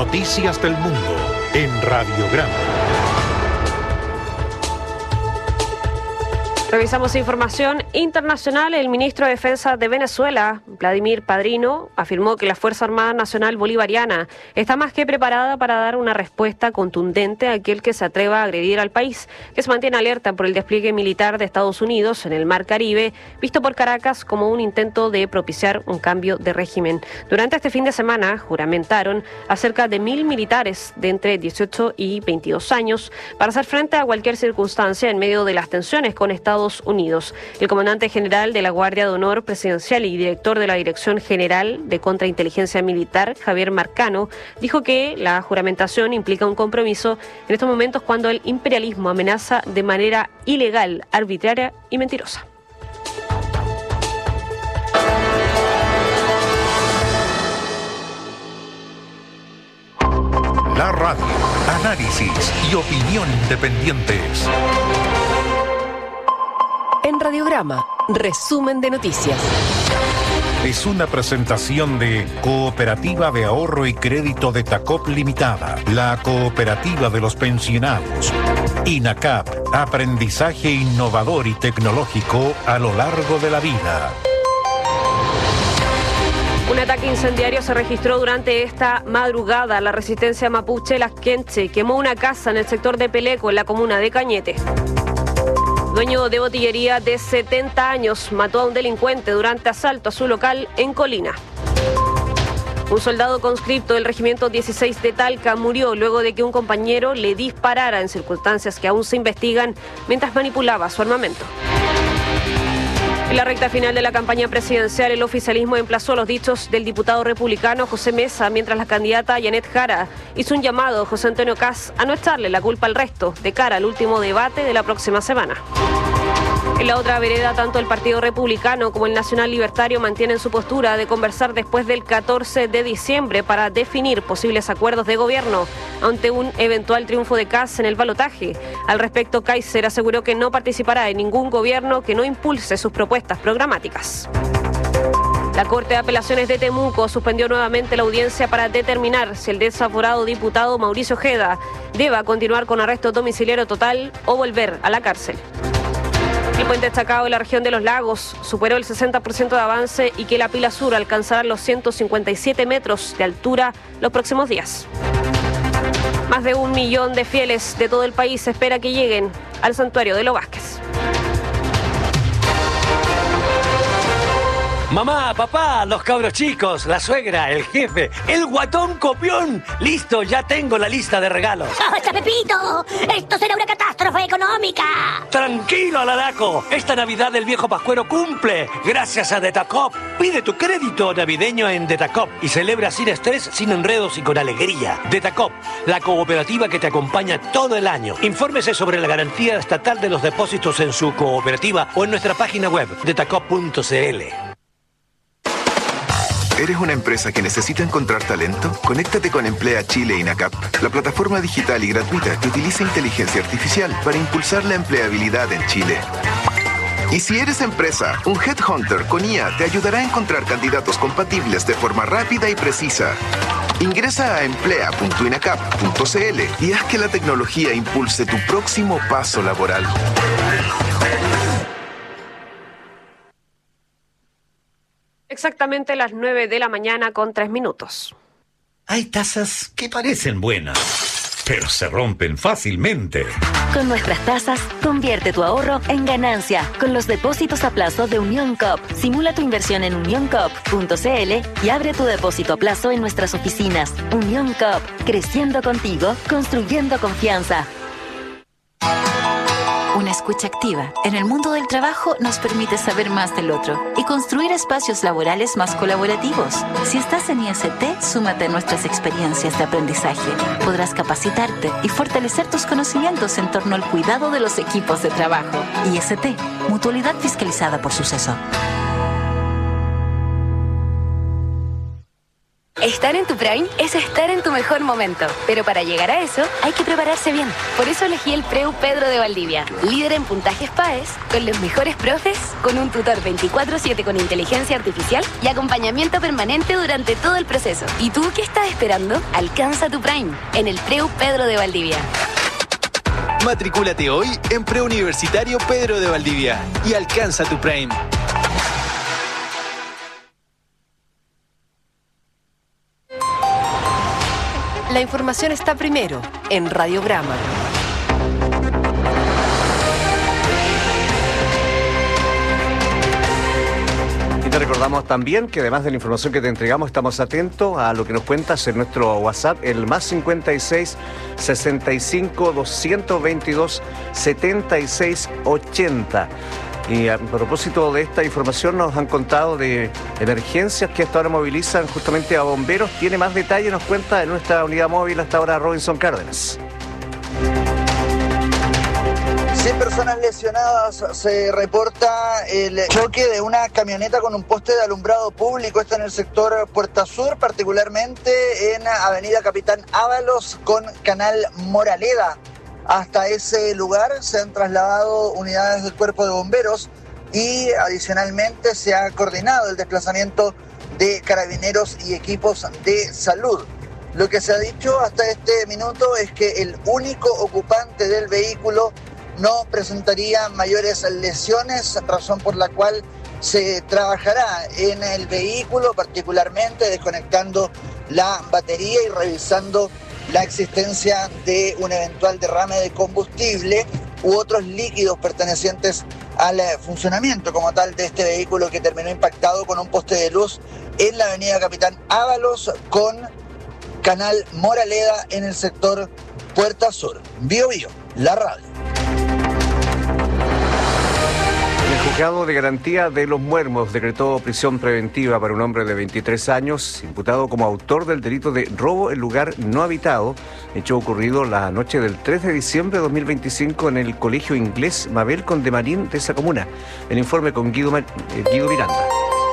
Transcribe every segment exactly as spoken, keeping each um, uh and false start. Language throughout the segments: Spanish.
Noticias del Mundo en Radiograma. Revisamos información internacional. El ministro de Defensa de Venezuela, Vladimir Padrino, afirmó que la Fuerza Armada Nacional Bolivariana está más que preparada para dar una respuesta contundente a aquel que se atreva a agredir al país, que se mantiene alerta por el despliegue militar de Estados Unidos en el Mar Caribe, visto por Caracas como un intento de propiciar un cambio de régimen. Durante este fin de semana juramentaron a cerca de mil militares de entre dieciocho y veintidós años para hacer frente a cualquier circunstancia en medio de las tensiones con Estados Unidos. El comandante general de la Guardia de Honor Presidencial y director de la Dirección General de Contrainteligencia Militar, Javier Marcano, dijo que la juramentación implica un compromiso en estos momentos cuando el imperialismo amenaza de manera ilegal, arbitraria y mentirosa. La radio, análisis y opinión independientes. En Radiograma, resumen de noticias. Es una presentación de Cooperativa de Ahorro y Crédito de Tacop Limitada, la cooperativa de los pensionados. INACAP, aprendizaje innovador y tecnológico a lo largo de la vida. Un ataque incendiario se registró durante esta madrugada. La resistencia mapuche Las Quenche quemó una casa en el sector de Peleco, en la comuna de Cañete. Dueño de botillería de setenta años mató a un delincuente durante asalto a su local en Colina. Un soldado conscripto del Regimiento dieciséis de Talca murió luego de que un compañero le disparara en circunstancias que aún se investigan mientras manipulaba su armamento. En la recta final de la campaña presidencial, el oficialismo emplazó los dichos del diputado republicano José Mesa, mientras la candidata Janet Jara hizo un llamado a José Antonio Kast a no echarle la culpa al resto de cara al último debate de la próxima semana. En la otra vereda, tanto el Partido Republicano como el Nacional Libertario mantienen su postura de conversar después del catorce de diciembre para definir posibles acuerdos de gobierno ante un eventual triunfo de Kast en el balotaje. Al respecto, Kaiser aseguró que no participará en ningún gobierno que no impulse sus propuestas programáticas. La Corte de Apelaciones de Temuco suspendió nuevamente la audiencia para determinar si el desaforado diputado Mauricio Ojeda deba continuar con arresto domiciliario total o volver a la cárcel. El puente destacado en la región de Los Lagos superó el sesenta por ciento de avance y que la pila sur alcanzará los ciento cincuenta y siete metros de altura los próximos días. Más de un millón de fieles de todo el país se espera que lleguen al santuario de Los Vázquez. Mamá, papá, los cabros chicos, la suegra, el jefe, el guatón copión. Listo, ya tengo la lista de regalos. ¡Basta, Pepito! ¡Esto será una catástrofe económica! Tranquilo, Alaraco. Esta Navidad el viejo Pascuero cumple. Gracias a Detacop. Pide tu crédito navideño en Detacop y celebra sin estrés, sin enredos y con alegría. Detacop, la cooperativa que te acompaña todo el año. Infórmese sobre la garantía estatal de los depósitos en su cooperativa o en nuestra página web, detacop punto c l. ¿Eres una empresa que necesita encontrar talento? Conéctate con Emplea Chile INACAP, la plataforma digital y gratuita que utiliza inteligencia artificial para impulsar la empleabilidad en Chile. Y si eres empresa, un Headhunter con I A te ayudará a encontrar candidatos compatibles de forma rápida y precisa. Ingresa a emplea punto inacap punto c l y haz que la tecnología impulse tu próximo paso laboral. Exactamente las nueve de la mañana con tres minutos. Hay tasas que parecen buenas, pero se rompen fácilmente. Con nuestras tasas, convierte tu ahorro en ganancia con los depósitos a plazo de Unión Coop. Simula tu inversión en unión coop punto c l y abre tu depósito a plazo en nuestras oficinas. Unión Coop, creciendo contigo, construyendo confianza. Una escucha activa en el mundo del trabajo nos permite saber más del otro y construir espacios laborales más colaborativos. Si estás en I S T, súmate a nuestras experiencias de aprendizaje. Podrás capacitarte y fortalecer tus conocimientos en torno al cuidado de los equipos de trabajo. I S T, mutualidad fiscalizada por Suceso. Estar en tu Prime es estar en tu mejor momento, pero para llegar a eso hay que prepararse bien. Por eso elegí el Preu Pedro de Valdivia, líder en puntajes P A E S, con los mejores profes, con un tutor veinticuatro siete con inteligencia artificial y acompañamiento permanente durante todo el proceso. ¿Y tú qué estás esperando? Alcanza tu Prime en el Preu Pedro de Valdivia. Matricúlate hoy en Preuniversitario Pedro de Valdivia y alcanza tu Prime. La información está primero en Radiograma. Y te recordamos también que además de la información que te entregamos, estamos atentos a lo que nos cuentas en nuestro WhatsApp, el más cincuenta y seis, sesenta y cinco, doscientos veintidós, setenta y seis, ochenta. Y a propósito de esta información, nos han contado de emergencias que hasta ahora movilizan justamente a bomberos. Tiene más detalles, nos cuenta en nuestra unidad móvil hasta ahora Robinson Cárdenas. cien personas lesionadas. Se reporta el choque de una camioneta con un poste de alumbrado público. Esto en el sector Puerta Sur, particularmente en Avenida Capitán Ábalos con Canal Moraleda. Hasta ese lugar se han trasladado unidades del Cuerpo de Bomberos y adicionalmente se ha coordinado el desplazamiento de carabineros y equipos de salud. Lo que se ha dicho hasta este minuto es que el único ocupante del vehículo no presentaría mayores lesiones, razón por la cual se trabajará en el vehículo, particularmente desconectando la batería y revisando la existencia de un eventual derrame de combustible u otros líquidos pertenecientes al funcionamiento como tal de este vehículo que terminó impactado con un poste de luz en la avenida Capitán Ábalos con Canal Moraleda en el sector Puerta Sur. Bio Bio, la radio. El juzgado de garantía de Los Muermos decretó prisión preventiva para un hombre de veintitrés años, imputado como autor del delito de robo en lugar no habitado, hecho ocurrido la noche del tres de diciembre de dos mil veinticinco en el Colegio Inglés Mabel Condemarín de esa comuna. El informe con Guido, eh, Guido Miranda.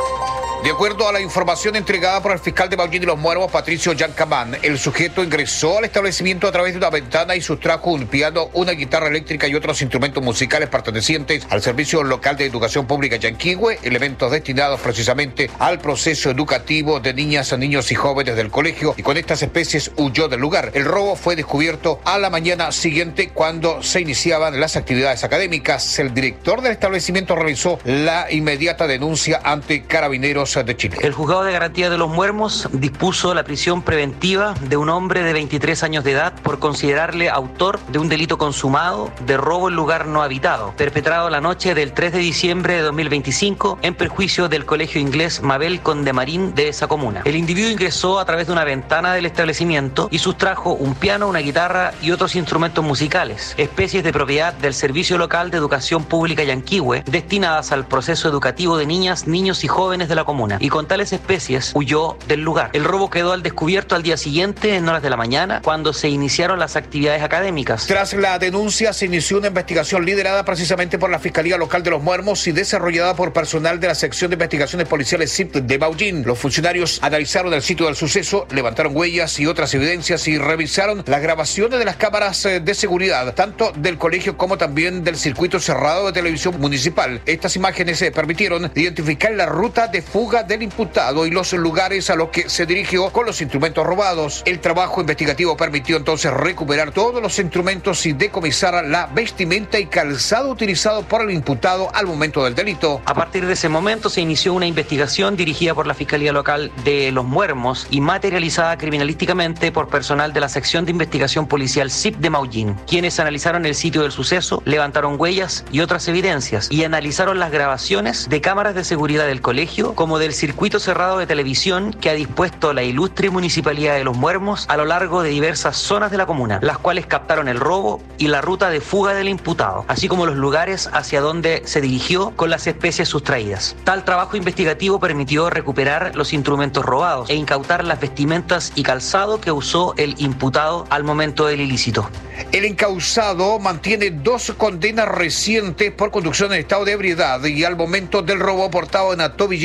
De acuerdo a la información entregada por el fiscal de Maullín y Los Muermos, Patricio Yancamán, el sujeto ingresó al establecimiento a través de una ventana y sustrajo un piano, una guitarra eléctrica y otros instrumentos musicales pertenecientes al Servicio Local de Educación Pública Yanquihue, elementos destinados precisamente al proceso educativo de niñas, niños y jóvenes del colegio, y con estas especies huyó del lugar. El robo fue descubierto a la mañana siguiente cuando se iniciaban las actividades académicas. El director del establecimiento realizó la inmediata denuncia ante Carabineros de Chile. El juzgado de garantía de Los Muermos dispuso la prisión preventiva de un hombre de veintitrés años de edad por considerarle autor de un delito consumado de robo en lugar no habitado, perpetrado la noche del tres de diciembre de dos mil veinticinco en perjuicio del Colegio Inglés Mabel Condemarín de esa comuna. El individuo ingresó a través de una ventana del establecimiento y sustrajo un piano, una guitarra y otros instrumentos musicales, especies de propiedad del Servicio Local de Educación Pública Yanquihue, destinadas al proceso educativo de niñas, niños y jóvenes de la comuna. Y con tales especies huyó del lugar. El robo quedó al descubierto al día siguiente en horas de la mañana cuando se iniciaron las actividades académicas. Tras la denuncia se inició una investigación liderada precisamente por la Fiscalía Local de Los Muermos y desarrollada por personal de la Sección de Investigaciones Policiales S I P de Maullín. Los funcionarios analizaron el sitio del suceso, levantaron huellas y otras evidencias y revisaron las grabaciones de las cámaras de seguridad, tanto del colegio como también del circuito cerrado de televisión municipal. Estas imágenes se permitieron identificar la ruta de fuga del imputado y los lugares a los que se dirigió con los instrumentos robados. El trabajo investigativo permitió entonces recuperar todos los instrumentos y decomisar la vestimenta y calzado utilizado por el imputado al momento del delito. A partir de ese momento se inició una investigación dirigida por la Fiscalía Local de Los Muermos y materializada criminalísticamente por personal de la Sección de Investigación Policial S I P de Maullín, quienes analizaron el sitio del suceso, levantaron huellas y otras evidencias y analizaron las grabaciones de cámaras de seguridad del colegio como del circuito cerrado de televisión que ha dispuesto la ilustre Municipalidad de Los Muermos a lo largo de diversas zonas de la comuna, las cuales captaron el robo y la ruta de fuga del imputado, así como los lugares hacia donde se dirigió con las especies sustraídas. Tal trabajo investigativo permitió recuperar los instrumentos robados e incautar las vestimentas y calzado que usó el imputado al momento del ilícito. El encausado mantiene dos condenas recientes por conducción en estado de ebriedad y al momento del robo portado una tobillera electrónica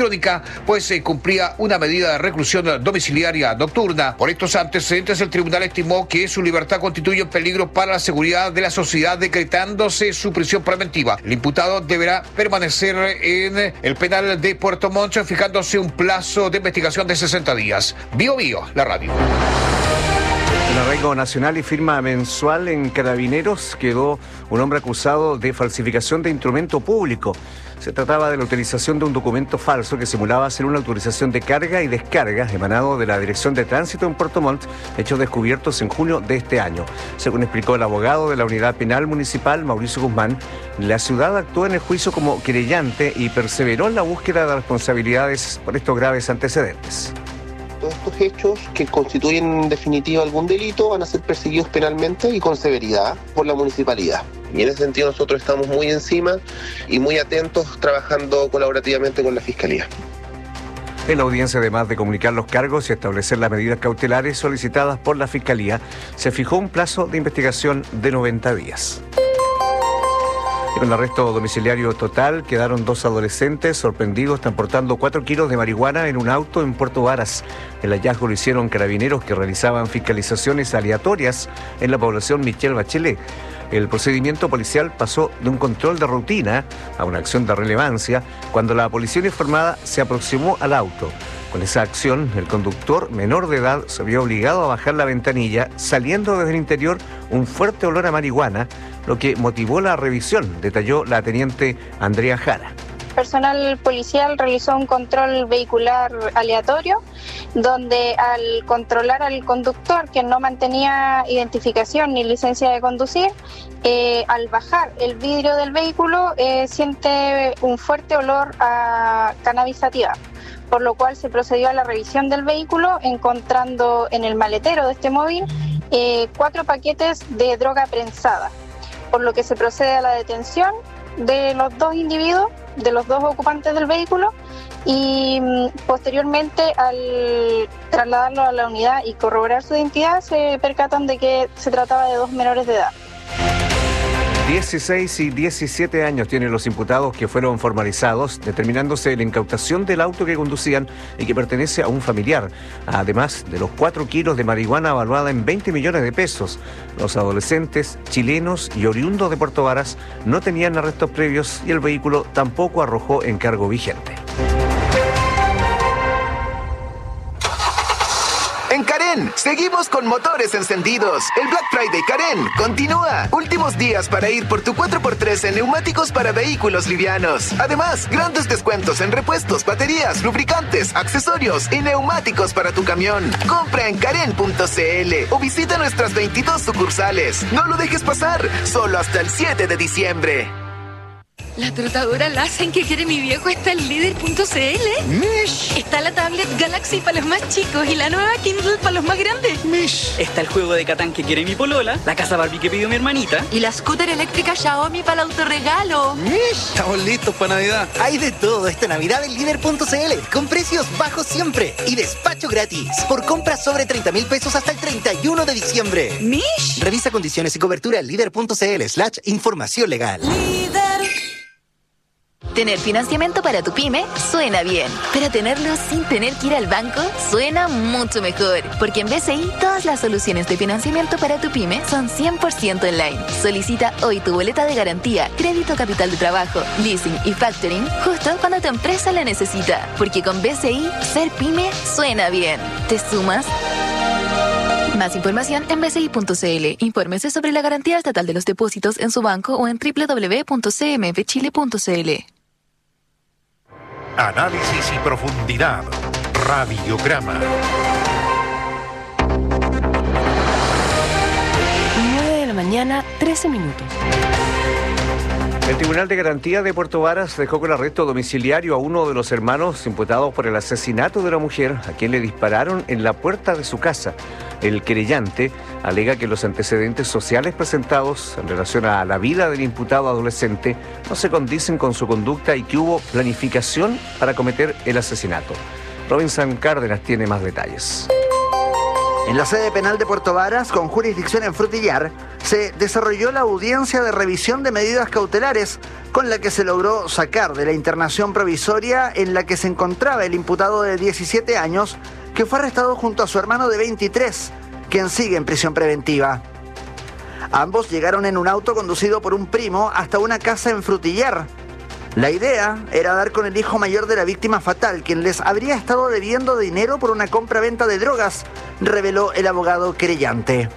electrónica, pues eh, cumplía una medida de reclusión domiciliaria nocturna. Por estos antecedentes, el tribunal estimó que su libertad constituye un peligro para la seguridad de la sociedad, decretándose su prisión preventiva. El imputado deberá permanecer en el penal de Puerto Montt, fijándose un plazo de investigación de sesenta días. Bio Bio, la radio. En arraigo nacional y firma mensual en Carabineros quedó un hombre acusado de falsificación de instrumento público. Se trataba de la utilización de un documento falso que simulaba ser una autorización de carga y descarga emanado de la Dirección de Tránsito en Puerto Montt, hechos descubiertos en junio de este año. Según explicó el abogado de la Unidad Penal Municipal, Mauricio Guzmán, la ciudad actuó en el juicio como querellante y perseveró en la búsqueda de responsabilidades por estos graves antecedentes. Todos estos hechos que constituyen en definitiva algún delito van a ser perseguidos penalmente y con severidad por la municipalidad. Y en ese sentido nosotros estamos muy encima y muy atentos, trabajando colaborativamente con la Fiscalía. En la audiencia, además de comunicar los cargos y establecer las medidas cautelares solicitadas por la Fiscalía, se fijó un plazo de investigación de noventa días. Con el arresto domiciliario total quedaron dos adolescentes sorprendidos transportando cuatro kilos de marihuana en un auto en Puerto Varas. El hallazgo lo hicieron carabineros que realizaban fiscalizaciones aleatorias en la población Michelle Bachelet. El procedimiento policial pasó de un control de rutina a una acción de relevancia cuando la policía uniformada se aproximó al auto. Con esa acción, el conductor menor de edad se vio obligado a bajar la ventanilla, saliendo desde el interior un fuerte olor a marihuana, lo que motivó la revisión, detalló la teniente Andrea Jara. Personal policial realizó un control vehicular aleatorio, donde al controlar al conductor, que no mantenía identificación ni licencia de conducir, eh, al bajar el vidrio del vehículo eh, siente un fuerte olor a cannabis sativa, por lo cual se procedió a la revisión del vehículo, encontrando en el maletero de este móvil eh, cuatro paquetes de droga prensada, por lo que se procede a la detención de los dos individuos, de los dos ocupantes del vehículo, y posteriormente al trasladarlo a la unidad y corroborar su identidad se percatan de que se trataba de dos menores de edad. dieciséis y diecisiete años tienen los imputados que fueron formalizados, determinándose la incautación del auto que conducían y que pertenece a un familiar, además de los cuatro kilos de marihuana evaluada en veinte millones de pesos. Los adolescentes chilenos y oriundos de Puerto Varas no tenían arrestos previos y el vehículo tampoco arrojó encargo vigente. En Carén, seguimos con motores encendidos. El Black Friday Carén continúa. Últimos días para ir por tu cuatro por tres en neumáticos para vehículos livianos. Además, grandes descuentos en repuestos, baterías, lubricantes, accesorios y neumáticos para tu camión. Compra en Carén punto c l o visita nuestras veintidós sucursales. No lo dejes pasar, solo hasta el siete de diciembre. La trotadora Lassen que quiere mi viejo está en líder punto c l. Mish. Está la tablet Galaxy para los más chicos y la nueva Kindle para los más grandes. Mish. Está el juego de Catán que quiere mi polola, la casa Barbie que pidió mi hermanita. Y la scooter eléctrica Xiaomi para el autorregalo. Mish. Estamos listos para Navidad. Hay de todo esta Navidad en líder punto c l, con precios bajos siempre y despacho gratis. Por compras sobre treinta mil pesos hasta el treinta y uno de diciembre. Mish. Revisa condiciones y cobertura en líder punto c l slash información legal. Líder. Tener financiamiento para tu pyme suena bien, pero tenerlo sin tener que ir al banco suena mucho mejor, porque en B C I todas las soluciones de financiamiento para tu pyme son cien por ciento online. Solicita hoy tu boleta de garantía, crédito capital de trabajo, leasing y factoring justo cuando tu empresa la necesita, porque con B C I ser pyme suena bien. ¿Te sumas? Más información en b c i punto c l. Infórmese sobre la garantía estatal de los depósitos en su banco o en w w w punto c m f chile punto c l. Análisis y profundidad. Radiograma. nueve de la mañana, trece minutos. El Tribunal de Garantía de Puerto Varas dejó con arresto domiciliario a uno de los hermanos imputados por el asesinato de una mujer a quien le dispararon en la puerta de su casa. El querellante alega que los antecedentes sociales presentados en relación a la vida del imputado adolescente no se condicen con su conducta y que hubo planificación para cometer el asesinato. Robinson Cárdenas tiene más detalles. En la sede penal de Puerto Varas, con jurisdicción en Frutillar, se desarrolló la audiencia de revisión de medidas cautelares, con la que se logró sacar de la internación provisoria en la que se encontraba el imputado de diecisiete años, que fue arrestado junto a su hermano de veintitrés, quien sigue en prisión preventiva. Ambos llegaron en un auto conducido por un primo hasta una casa en Frutillar. La idea era dar con el hijo mayor de la víctima fatal, quien les habría estado debiendo dinero por una compra-venta de drogas, reveló el abogado querellante.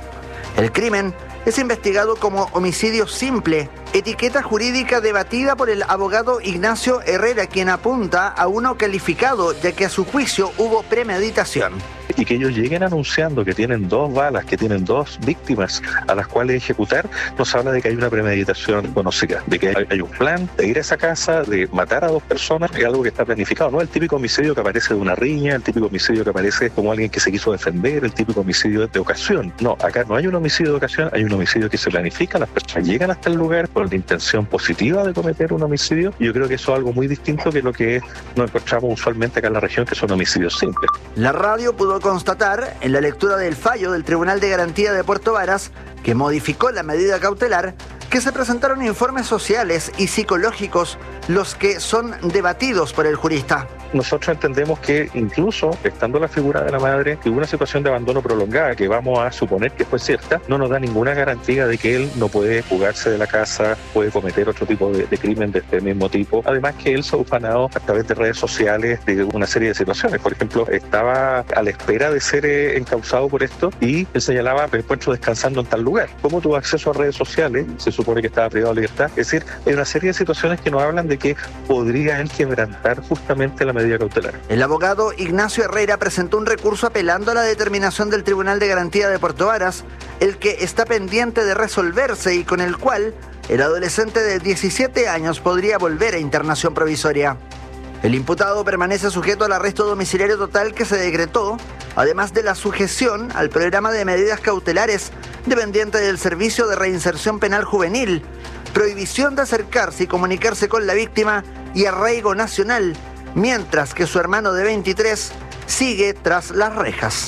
El crimen es investigado como homicidio simple, etiqueta jurídica debatida por el abogado Ignacio Herrera, quien apunta a uno calificado, ya que a su juicio hubo premeditación. Y que ellos lleguen anunciando que tienen dos balas, que tienen dos víctimas a las cuales ejecutar, nos habla de que hay una premeditación conocida, de que hay, hay un plan de ir a esa casa, de matar a dos personas, es algo que está planificado, no el típico homicidio que aparece de una riña, el típico homicidio que aparece como alguien que se quiso defender, el típico homicidio de ocasión. No, acá no hay un homicidio de ocasión, hay un homicidio que se planifica, las personas llegan hasta el lugar con la intención positiva de cometer un homicidio, y yo creo que eso es algo muy distinto que lo que nos encontramos usualmente acá en la región, que son homicidios simples. La radio pudo constatar, en la lectura del fallo del Tribunal de Garantía de Puerto Varas, que modificó la medida cautelar, que se presentaron informes sociales y psicológicos, los que son debatidos por el jurista. Nosotros entendemos que incluso estando la figura de la madre, que una situación de abandono prolongada, que vamos a suponer que fue cierta, no nos da ninguna garantía de que él no puede fugarse de la casa, puede cometer otro tipo de, de crimen de este mismo tipo. Además que él se ha ufanado a través de redes sociales de una serie de situaciones. Por ejemplo, estaba a la espera de ser eh, encausado por esto y él señalaba, me encuentro descansando en tal lugar. ¿Cómo tuvo acceso a redes sociales? Se supone que estaba privado de libertad. Es decir, hay una serie de situaciones que nos hablan de que podría él quebrantar justamente la medida cautelar. El abogado Ignacio Herrera presentó un recurso apelando a la determinación del Tribunal de Garantía de Puerto Varas, el que está pendiente de resolverse y con el cual el adolescente de diecisiete años podría volver a internación provisoria. El imputado permanece sujeto al arresto domiciliario total que se decretó, además de la sujeción al programa de medidas cautelares dependiente del Servicio de Reinserción Penal Juvenil, prohibición de acercarse y comunicarse con la víctima y arraigo nacional, mientras que su hermano de veintitrés sigue tras las rejas.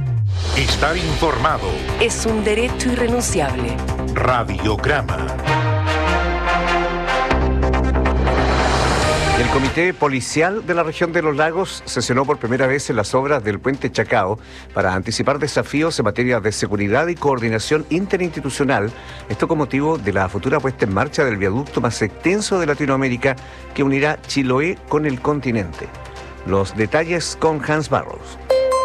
Estar informado es un derecho irrenunciable. Radiograma. El Comité Policial de la Región de los Lagos sesionó por primera vez en las obras del Puente Chacao para anticipar desafíos en materia de seguridad y coordinación interinstitucional, esto con motivo de la futura puesta en marcha del viaducto más extenso de Latinoamérica que unirá Chiloé con el continente. Los detalles con Hans Barros.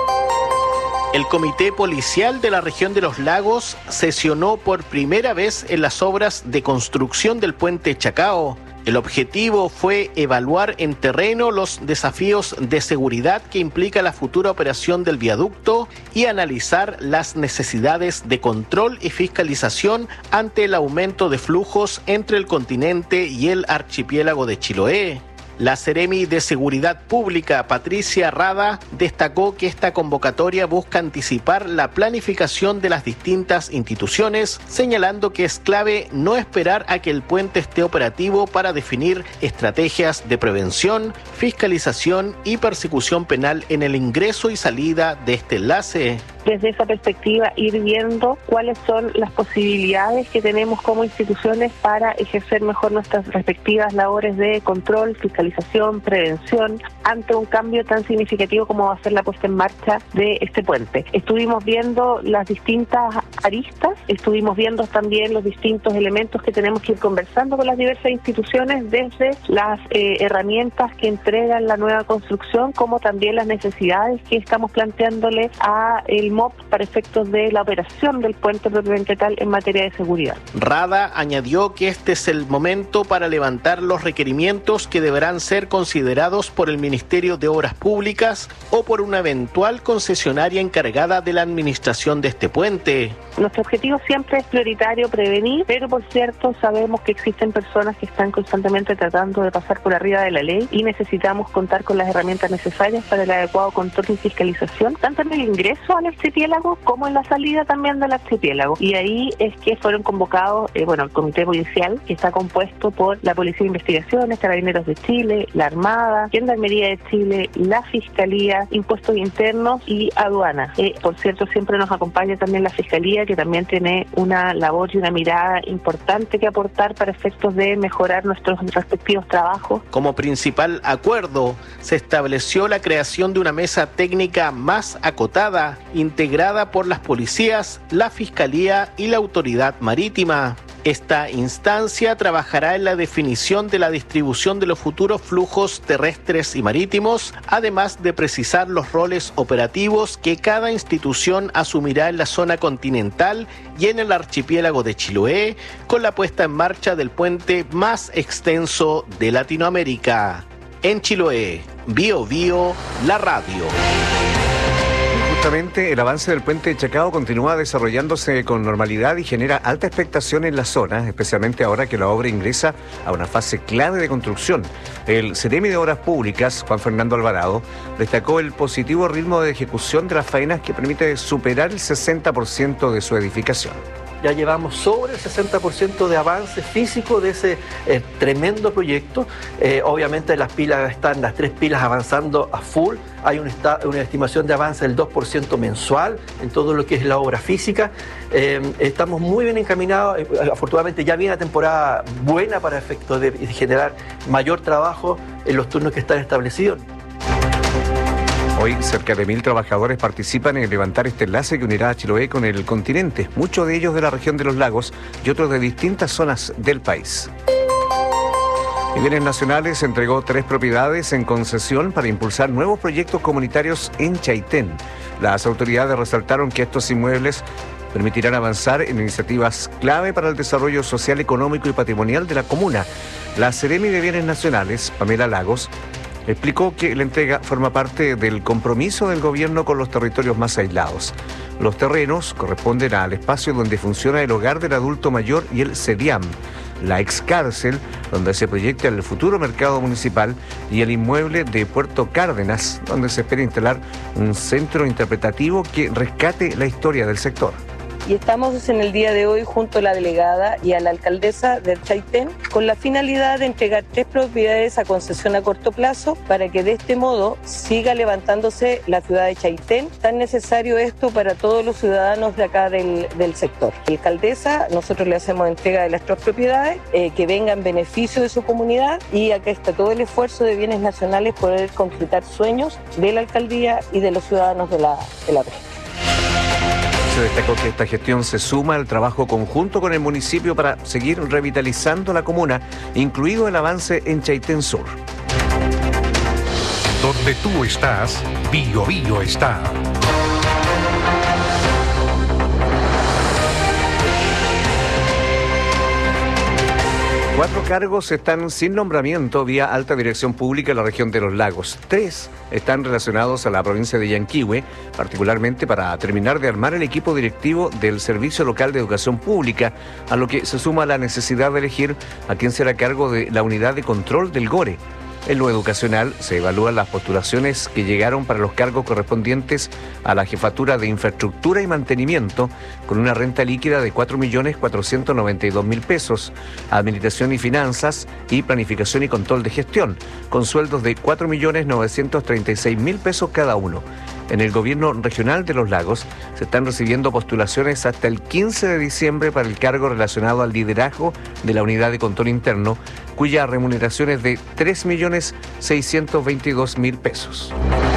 El Comité Policial de la Región de los Lagos sesionó por primera vez en las obras de construcción del Puente Chacao. El objetivo fue evaluar en terreno los desafíos de seguridad que implica la futura operación del viaducto y analizar las necesidades de control y fiscalización ante el aumento de flujos entre el continente y el archipiélago de Chiloé. La Seremi de Seguridad Pública, Patricia Rada, destacó que esta convocatoria busca anticipar la planificación de las distintas instituciones, señalando que es clave no esperar a que el puente esté operativo para definir estrategias de prevención, fiscalización y persecución penal en el ingreso y salida de este enlace. Desde esa perspectiva, ir viendo cuáles son las posibilidades que tenemos como instituciones para ejercer mejor nuestras respectivas labores de control, fiscalización, prevención, ante un cambio tan significativo como va a ser la puesta en marcha de este puente. Estuvimos viendo las distintas aristas, estuvimos viendo también los distintos elementos que tenemos que ir conversando con las diversas instituciones, desde las eh, herramientas que entregan la nueva construcción, como también las necesidades que estamos planteándole a el M O P para efectos de la operación del puente propiamente tal en materia de seguridad. Rada añadió que este es el momento para levantar los requerimientos que deberán ser considerados por el Ministerio de Obras Públicas o por una eventual concesionaria encargada de la administración de este puente. Nuestro objetivo siempre es prioritario prevenir, pero por cierto sabemos que existen personas que están constantemente tratando de pasar por arriba de la ley y necesitamos contar con las herramientas necesarias para el adecuado control y fiscalización, tanto en el ingreso al archipiélago como en la salida también del archipiélago. Y ahí es que fueron convocados, eh, bueno, el comité policial, que está compuesto por la Policía de Investigaciones, Carabineros de Chile, la Armada, Gendarmería de Chile, la Fiscalía, Impuestos Internos y Aduanas. Eh, por cierto, siempre nos acompaña también la Fiscalía, que también tiene una labor y una mirada importante que aportar para efectos de mejorar nuestros respectivos trabajos. Como principal acuerdo, se estableció la creación de una mesa técnica más acotada, integrada por las policías, la Fiscalía y la Autoridad Marítima. Esta instancia trabajará en la definición de la distribución de los futuros flujos terrestres y marítimos, además de precisar los roles operativos que cada institución asumirá en la zona continental y en el archipiélago de Chiloé, con la puesta en marcha del puente más extenso de Latinoamérica. En Chiloé, Bio Bio, la radio. Justamente el avance del puente de Chacao continúa desarrollándose con normalidad y genera alta expectación en la zona, especialmente ahora que la obra ingresa a una fase clave de construcción. El Ceremi de Obras Públicas, Juan Fernando Alvarado, destacó el positivo ritmo de ejecución de las faenas que permite superar el sesenta por ciento de su edificación. Ya llevamos sobre el sesenta por ciento de avance físico de ese eh, tremendo proyecto. Eh, obviamente las pilas están, las tres pilas avanzando a full. Hay una, una estimación de avance del dos por ciento mensual en todo lo que es la obra física. Eh, estamos muy bien encaminados. Eh, afortunadamente ya viene la temporada buena para efectos de generar mayor trabajo en los turnos que están establecidos. Hoy cerca de mil trabajadores participan en levantar este enlace que unirá a Chiloé con el continente, muchos de ellos de la región de los lagos y otros de distintas zonas del país. En Bienes Nacionales entregó tres propiedades en concesión para impulsar nuevos proyectos comunitarios en Chaitén. Las autoridades resaltaron que estos inmuebles permitirán avanzar en iniciativas clave para el desarrollo social, económico y patrimonial de la comuna. La Ceremi de Bienes Nacionales, Pamela Lagos, explicó que la entrega forma parte del compromiso del gobierno con los territorios más aislados. Los terrenos corresponden al espacio donde funciona el hogar del adulto mayor y el CEDIAM, la ex cárcel donde se proyecta el futuro mercado municipal y el inmueble de Puerto Cárdenas, donde se espera instalar un centro interpretativo que rescate la historia del sector. Y estamos en el día de hoy junto a la delegada y a la alcaldesa del Chaitén con la finalidad de entregar tres propiedades a concesión a corto plazo para que de este modo siga levantándose la ciudad de Chaitén. Tan necesario esto para todos los ciudadanos de acá del, del sector. La alcaldesa, nosotros le hacemos entrega de las tres propiedades eh, que vengan en beneficio de su comunidad y acá está todo el esfuerzo de Bienes Nacionales por poder concretar sueños de la alcaldía y de los ciudadanos de la, de la región. Se destacó que esta gestión se suma al trabajo conjunto con el municipio para seguir revitalizando la comuna, incluido el avance en Chaitén Sur. Donde tú estás, Bio Bio está. Cuatro cargos están sin nombramiento vía alta dirección pública en la región de los lagos. Tres están relacionados a la provincia de Yanquihue, particularmente para terminar de armar el equipo directivo del Servicio Local de Educación Pública, a lo que se suma la necesidad de elegir a quién será a cargo de la unidad de control del GORE. En lo educacional se evalúan las postulaciones que llegaron para los cargos correspondientes a la Jefatura de Infraestructura y Mantenimiento, con una renta líquida de cuatro millones cuatrocientos noventa y dos mil pesos, Administración y Finanzas y Planificación y Control de Gestión, con sueldos de cuatro millones novecientos treinta y seis mil pesos cada uno. En el Gobierno Regional de los Lagos se están recibiendo postulaciones hasta el quince de diciembre para el cargo relacionado al liderazgo de la Unidad de Control Interno, cuya remuneración es de tres millones seiscientos veintidós mil pesos.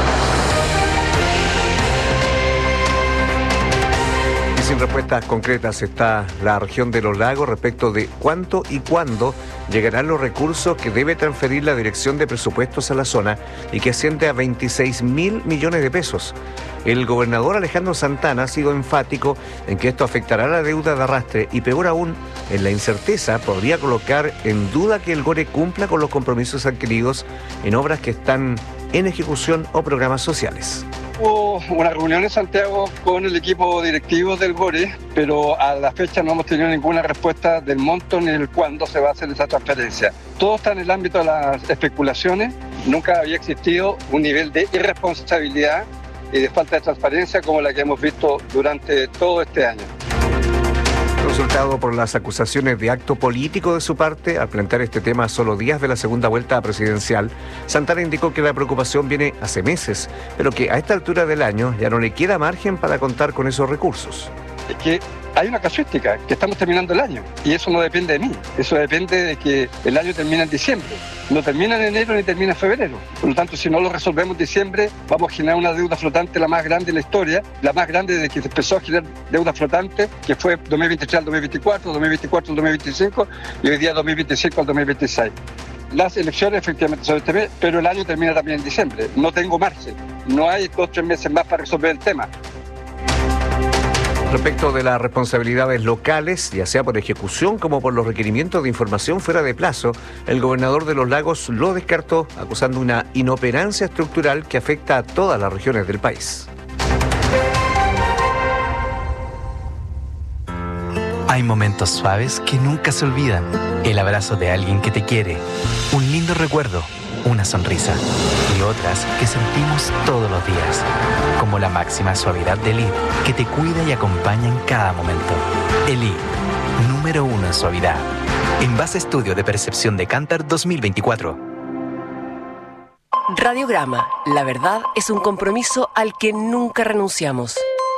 Sin respuestas concretas está la región de los lagos respecto de cuánto y cuándo llegarán los recursos que debe transferir la Dirección de Presupuestos a la zona y que asciende a veintiséis mil millones de pesos. El gobernador Alejandro Santana ha sido enfático en que esto afectará la deuda de arrastre y, peor aún, en la incerteza podría colocar en duda que el GORE cumpla con los compromisos adquiridos en obras que están en ejecución o programas sociales. Hubo una reunión en Santiago con el equipo directivo del GORE, pero a la fecha no hemos tenido ninguna respuesta del monto ni del cuándo se va a hacer esa transferencia. Todo está en el ámbito de las especulaciones. Nunca había existido un nivel de irresponsabilidad y de falta de transparencia como la que hemos visto durante todo este año. Consultado por las acusaciones de acto político de su parte, al plantear este tema a solo días de la segunda vuelta presidencial, Santana indicó que la preocupación viene hace meses, pero que a esta altura del año ya no le queda margen para contar con esos recursos. Es que hay una casuística, que estamos terminando el año, y eso no depende de mí, eso depende de que el año termina en diciembre, no termina en enero ni termina en febrero. Por lo tanto, si no lo resolvemos en diciembre, vamos a generar una deuda flotante la más grande de la historia, la más grande desde que se empezó a generar deuda flotante, que fue dos mil veintitrés al dos mil veinticuatro, dos mil veinticuatro al dos mil veinticinco y hoy día dos mil veinticinco al dos mil veintiséis. Las elecciones efectivamente son este mes, pero el año termina también en diciembre, no tengo margen, no hay dos o tres meses más para resolver el tema. Respecto de las responsabilidades locales, ya sea por ejecución como por los requerimientos de información fuera de plazo, el gobernador de Los Lagos lo descartó, acusando una inoperancia estructural que afecta a todas las regiones del país. Hay momentos suaves que nunca se olvidan. El abrazo de alguien que te quiere, un lindo recuerdo, una sonrisa y otras que sentimos todos los días, como la máxima suavidad de Elite, que te cuida y acompaña en cada momento. Elite, número uno en suavidad. En base a estudio de percepción de Kantar dos mil veinticuatro. Radiograma, la verdad es un compromiso al que nunca renunciamos.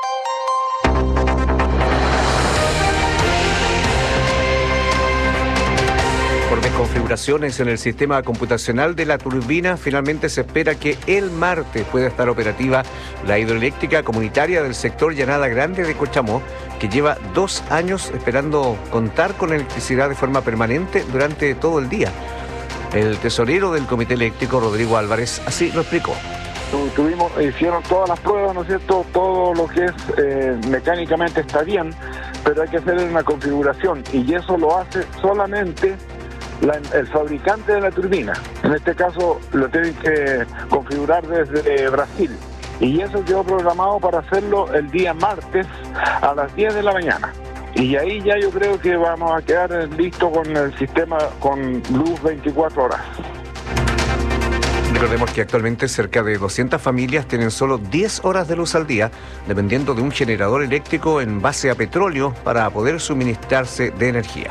Por desconfiguraciones en el sistema computacional de la turbina, finalmente se espera que el martes pueda estar operativa la hidroeléctrica comunitaria del sector Llanada Grande de Cochamó, que lleva dos años esperando contar con electricidad de forma permanente durante todo el día. El tesorero del Comité Eléctrico, Rodrigo Álvarez, así lo explicó. Tuvimos, hicieron todas las pruebas, ¿no es cierto? Todo lo que es eh, mecánicamente está bien, pero hay que hacer una configuración y eso lo hace solamente La, el fabricante de la turbina. En este caso lo tienen que configurar desde Brasil y eso quedó programado para hacerlo el día martes a las diez de la mañana y ahí ya yo creo que vamos a quedar listos con el sistema con luz veinticuatro horas. Recordemos que actualmente cerca de doscientas familias tienen solo diez horas de luz al día, dependiendo de un generador eléctrico en base a petróleo para poder suministrarse de energía.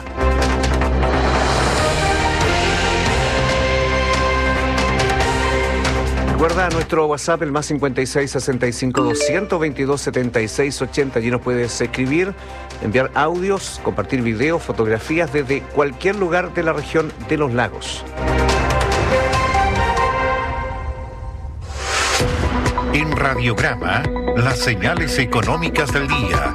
Recuerda nuestro WhatsApp, el más cincuenta y seis, sesenta y cinco, doscientos veintidós, setenta y seis, ochenta. Allí nos puedes escribir, enviar audios, compartir videos, fotografías desde cualquier lugar de la región de Los Lagos. En Radiograma, las señales económicas del día.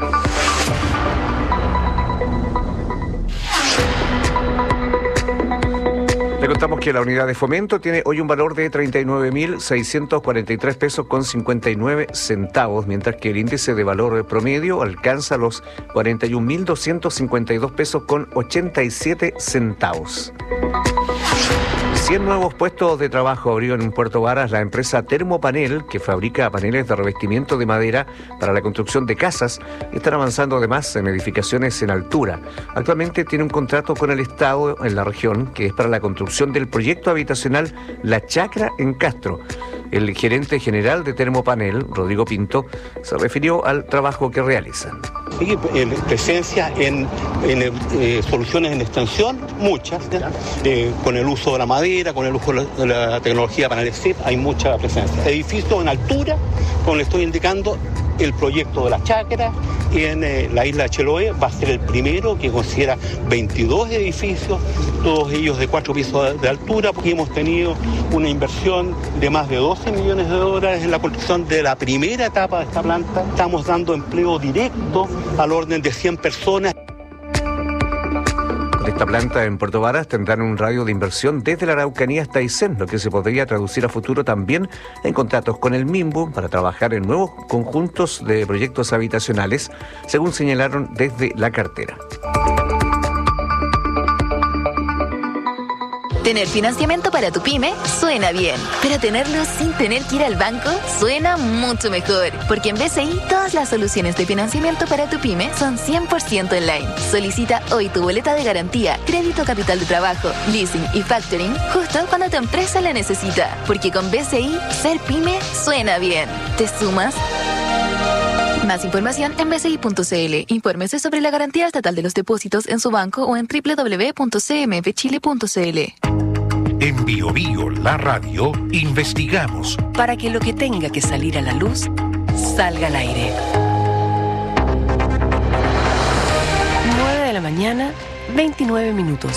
Le contamos que la unidad de fomento tiene hoy un valor de treinta y nueve mil seiscientos cuarenta y tres pesos con cincuenta y nueve centavos, mientras que el índice de valor promedio alcanza los cuarenta y un mil doscientos cincuenta y dos pesos con ochenta y siete centavos. cien nuevos puestos de trabajo abrió en Puerto Varas la empresa Termopanel, que fabrica paneles de revestimiento de madera para la construcción de casas, y están avanzando además en edificaciones en altura. Actualmente tiene un contrato con el Estado en la región, que es para la construcción del proyecto habitacional La Chacra en Castro. El gerente general de Termopanel, Rodrigo Pinto, se refirió al trabajo que realizan. Sí, presencia en, en eh, soluciones en extensión, muchas, eh, con el uso de la madera, con el uso de la, la tecnología de paneles C I P, hay mucha presencia. Edificios en altura, como le estoy indicando, el proyecto de La Chacra en eh, la isla de Chiloé va a ser el primero, que considera veintidós edificios, todos ellos de cuatro pisos de, de altura, porque hemos tenido una inversión de más de doce millones de dólares en la construcción de la primera etapa de esta planta. Estamos dando empleo directo al orden de cien personas. Esta planta en Puerto Varas tendrá un radio de inversión desde la Araucanía hasta Aysén, lo que se podría traducir a futuro también en contratos con el MIMBU para trabajar en nuevos conjuntos de proyectos habitacionales, según señalaron desde la cartera. Tener financiamiento para tu pyme suena bien, pero tenerlo sin tener que ir al banco suena mucho mejor, porque en B C I todas las soluciones de financiamiento para tu pyme son cien por ciento online. Solicita hoy tu boleta de garantía, crédito capital de trabajo, leasing y factoring justo cuando tu empresa la necesita, porque con B C I ser pyme suena bien. ¿Te sumas? Más información en b c i punto c l. Infórmese sobre la garantía estatal de los depósitos en su banco o en doble u doble u doble u punto c m f chile punto c l. En Bio Bio, la radio, investigamos para que lo que tenga que salir a la luz salga al aire. nueve de la mañana, veintinueve minutos.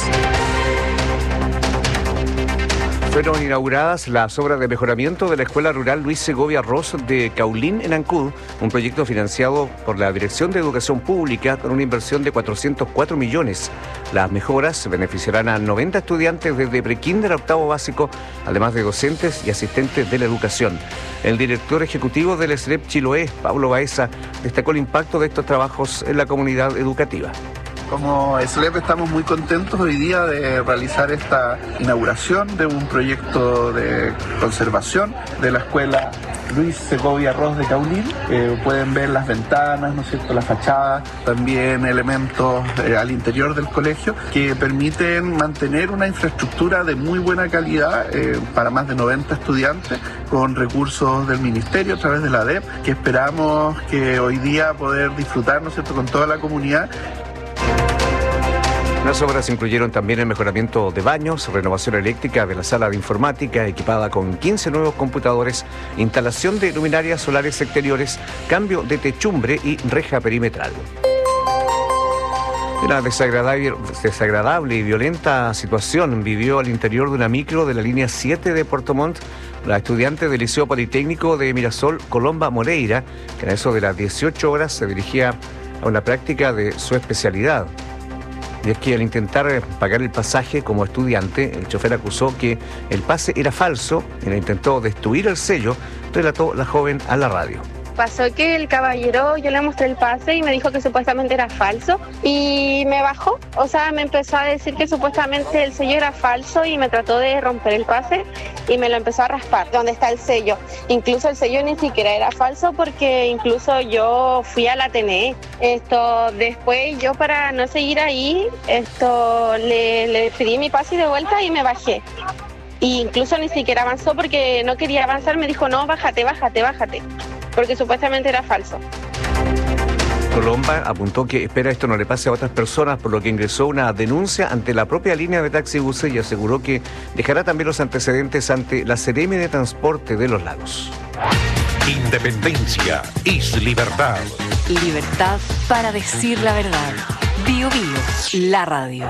Fueron inauguradas las obras de mejoramiento de la Escuela Rural Luis Segovia Ross de Caulín, en Ancud, un proyecto financiado por la Dirección de Educación Pública con una inversión de cuatrocientos cuatro millones. Las mejoras beneficiarán a noventa estudiantes desde prekinder a octavo básico, además de docentes y asistentes de la educación. El director ejecutivo del S R E P Chiloé, Pablo Baeza, destacó el impacto de estos trabajos en la comunidad educativa. Como S L E P estamos muy contentos hoy día de realizar esta inauguración de un proyecto de conservación de la escuela Luis Segovia Ross de Caulín. Eh, pueden ver las ventanas, ¿no es cierto?, la fachada, también elementos eh, al interior del colegio que permiten mantener una infraestructura de muy buena calidad eh, para más de noventa estudiantes con recursos del Ministerio a través de la D E P, que esperamos que hoy día poder disfrutar, ¿no es cierto?, con toda la comunidad. Las obras incluyeron también el mejoramiento de baños, renovación eléctrica de la sala de informática equipada con quince nuevos computadores, instalación de luminarias solares exteriores, cambio de techumbre y reja perimetral. Una desagradable, desagradable y violenta situación vivió al interior de una micro de la línea siete de Puerto Montt la estudiante del Liceo Politécnico de Mirasol, Colomba Moreira, que a eso de las dieciocho horas se dirigía a una práctica de su especialidad. Y es que al intentar pagar el pasaje como estudiante, el chofer acusó que el pase era falso y le intentó destruir el sello, relató la joven a la radio. Pasó que el caballero, yo le mostré el pase y me dijo que supuestamente era falso y me bajó, o sea, me empezó a decir que supuestamente el sello era falso y me trató de romper el pase y me lo empezó a raspar donde está el sello. Incluso el sello ni siquiera era falso porque incluso yo fui a la T N E. Esto, después yo para no seguir ahí, esto le, le pedí mi pase de vuelta y me bajé. Y incluso ni siquiera avanzó porque no quería avanzar, me dijo no, bájate, bájate, bájate. Porque supuestamente era falso. Colomba apuntó que espera esto no le pase a otras personas, por lo que ingresó una denuncia ante la propia línea de taxibuses y aseguró que dejará también los antecedentes ante la Seremi de Transporte de los Lagos. Independencia es libertad. Libertad para decir la verdad. Bio Bio, la radio.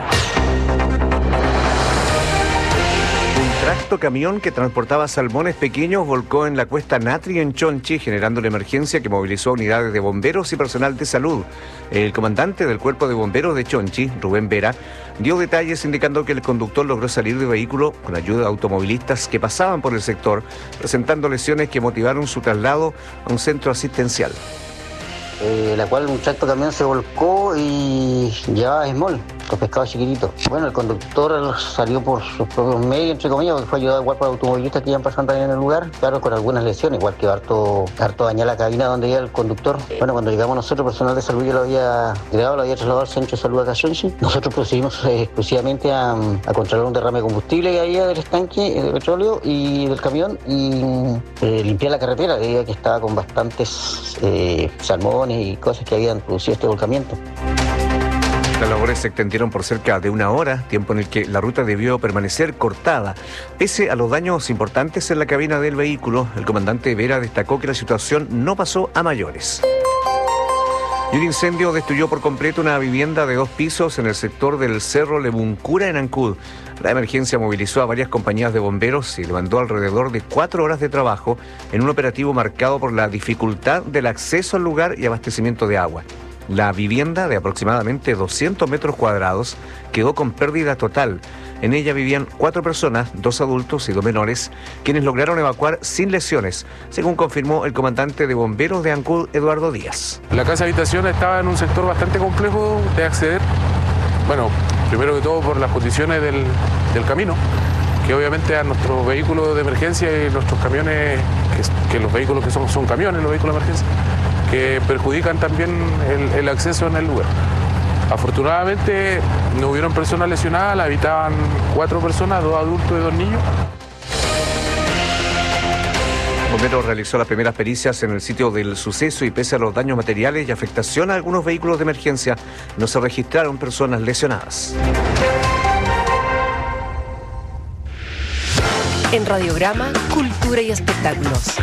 Un tracto camión que transportaba salmones pequeños volcó en la cuesta Natri en Chonchi, generando la emergencia que movilizó a unidades de bomberos y personal de salud. El comandante del Cuerpo de Bomberos de Chonchi, Rubén Vera, dio detalles indicando que el conductor logró salir del vehículo con ayuda de automovilistas que pasaban por el sector, presentando lesiones que motivaron su traslado a un centro asistencial. Eh, la cual un tracto camión se volcó y llevaba small, los pescados chiquititos. Bueno, el conductor salió por sus propios medios, entre comillas, porque fue ayudado igual por automovilistas que iban pasando también en el lugar, claro, con algunas lesiones, igual que harto, harto dañada la cabina donde iba el conductor. Bueno, cuando llegamos nosotros, personal de salud, yo lo había grabado, lo había trasladado al centro de salud acá Chonchi. Nosotros procedimos eh, exclusivamente a, a controlar un derrame de combustible que había del estanque de petróleo y del camión y eh, limpiar la carretera, debido a que estaba con bastantes eh, salmones y cosas que habían producido este volcamiento. Las labores se extendieron por cerca de una hora, tiempo en el que la ruta debió permanecer cortada. Pese a los daños importantes en la cabina del vehículo, el comandante Vera destacó que la situación no pasó a mayores. Y un incendio destruyó por completo una vivienda de dos pisos en el sector del Cerro Lebuncura en Ancud. La emergencia movilizó a varias compañías de bomberos y demandó alrededor de cuatro horas de trabajo en un operativo marcado por la dificultad del acceso al lugar y abastecimiento de agua. La vivienda, de aproximadamente doscientos metros cuadrados, quedó con pérdida total. En ella vivían cuatro personas, dos adultos y dos menores, quienes lograron evacuar sin lesiones, según confirmó el comandante de bomberos de Ancud, Eduardo Díaz. La casa habitación estaba en un sector bastante complejo de acceder. Bueno, primero que todo por las condiciones del, del camino, que obviamente a nuestros vehículos de emergencia y nuestros camiones, que, que los vehículos que son, son camiones, los vehículos de emergencia, que perjudican también el, el acceso en el lugar. Afortunadamente no hubieron personas lesionadas, la habitaban cuatro personas, dos adultos y dos niños. Bomberos realizó las primeras pericias en el sitio del suceso y pese a los daños materiales y afectación a algunos vehículos de emergencia, no se registraron personas lesionadas. En Radiograma, Cultura y Espectáculos.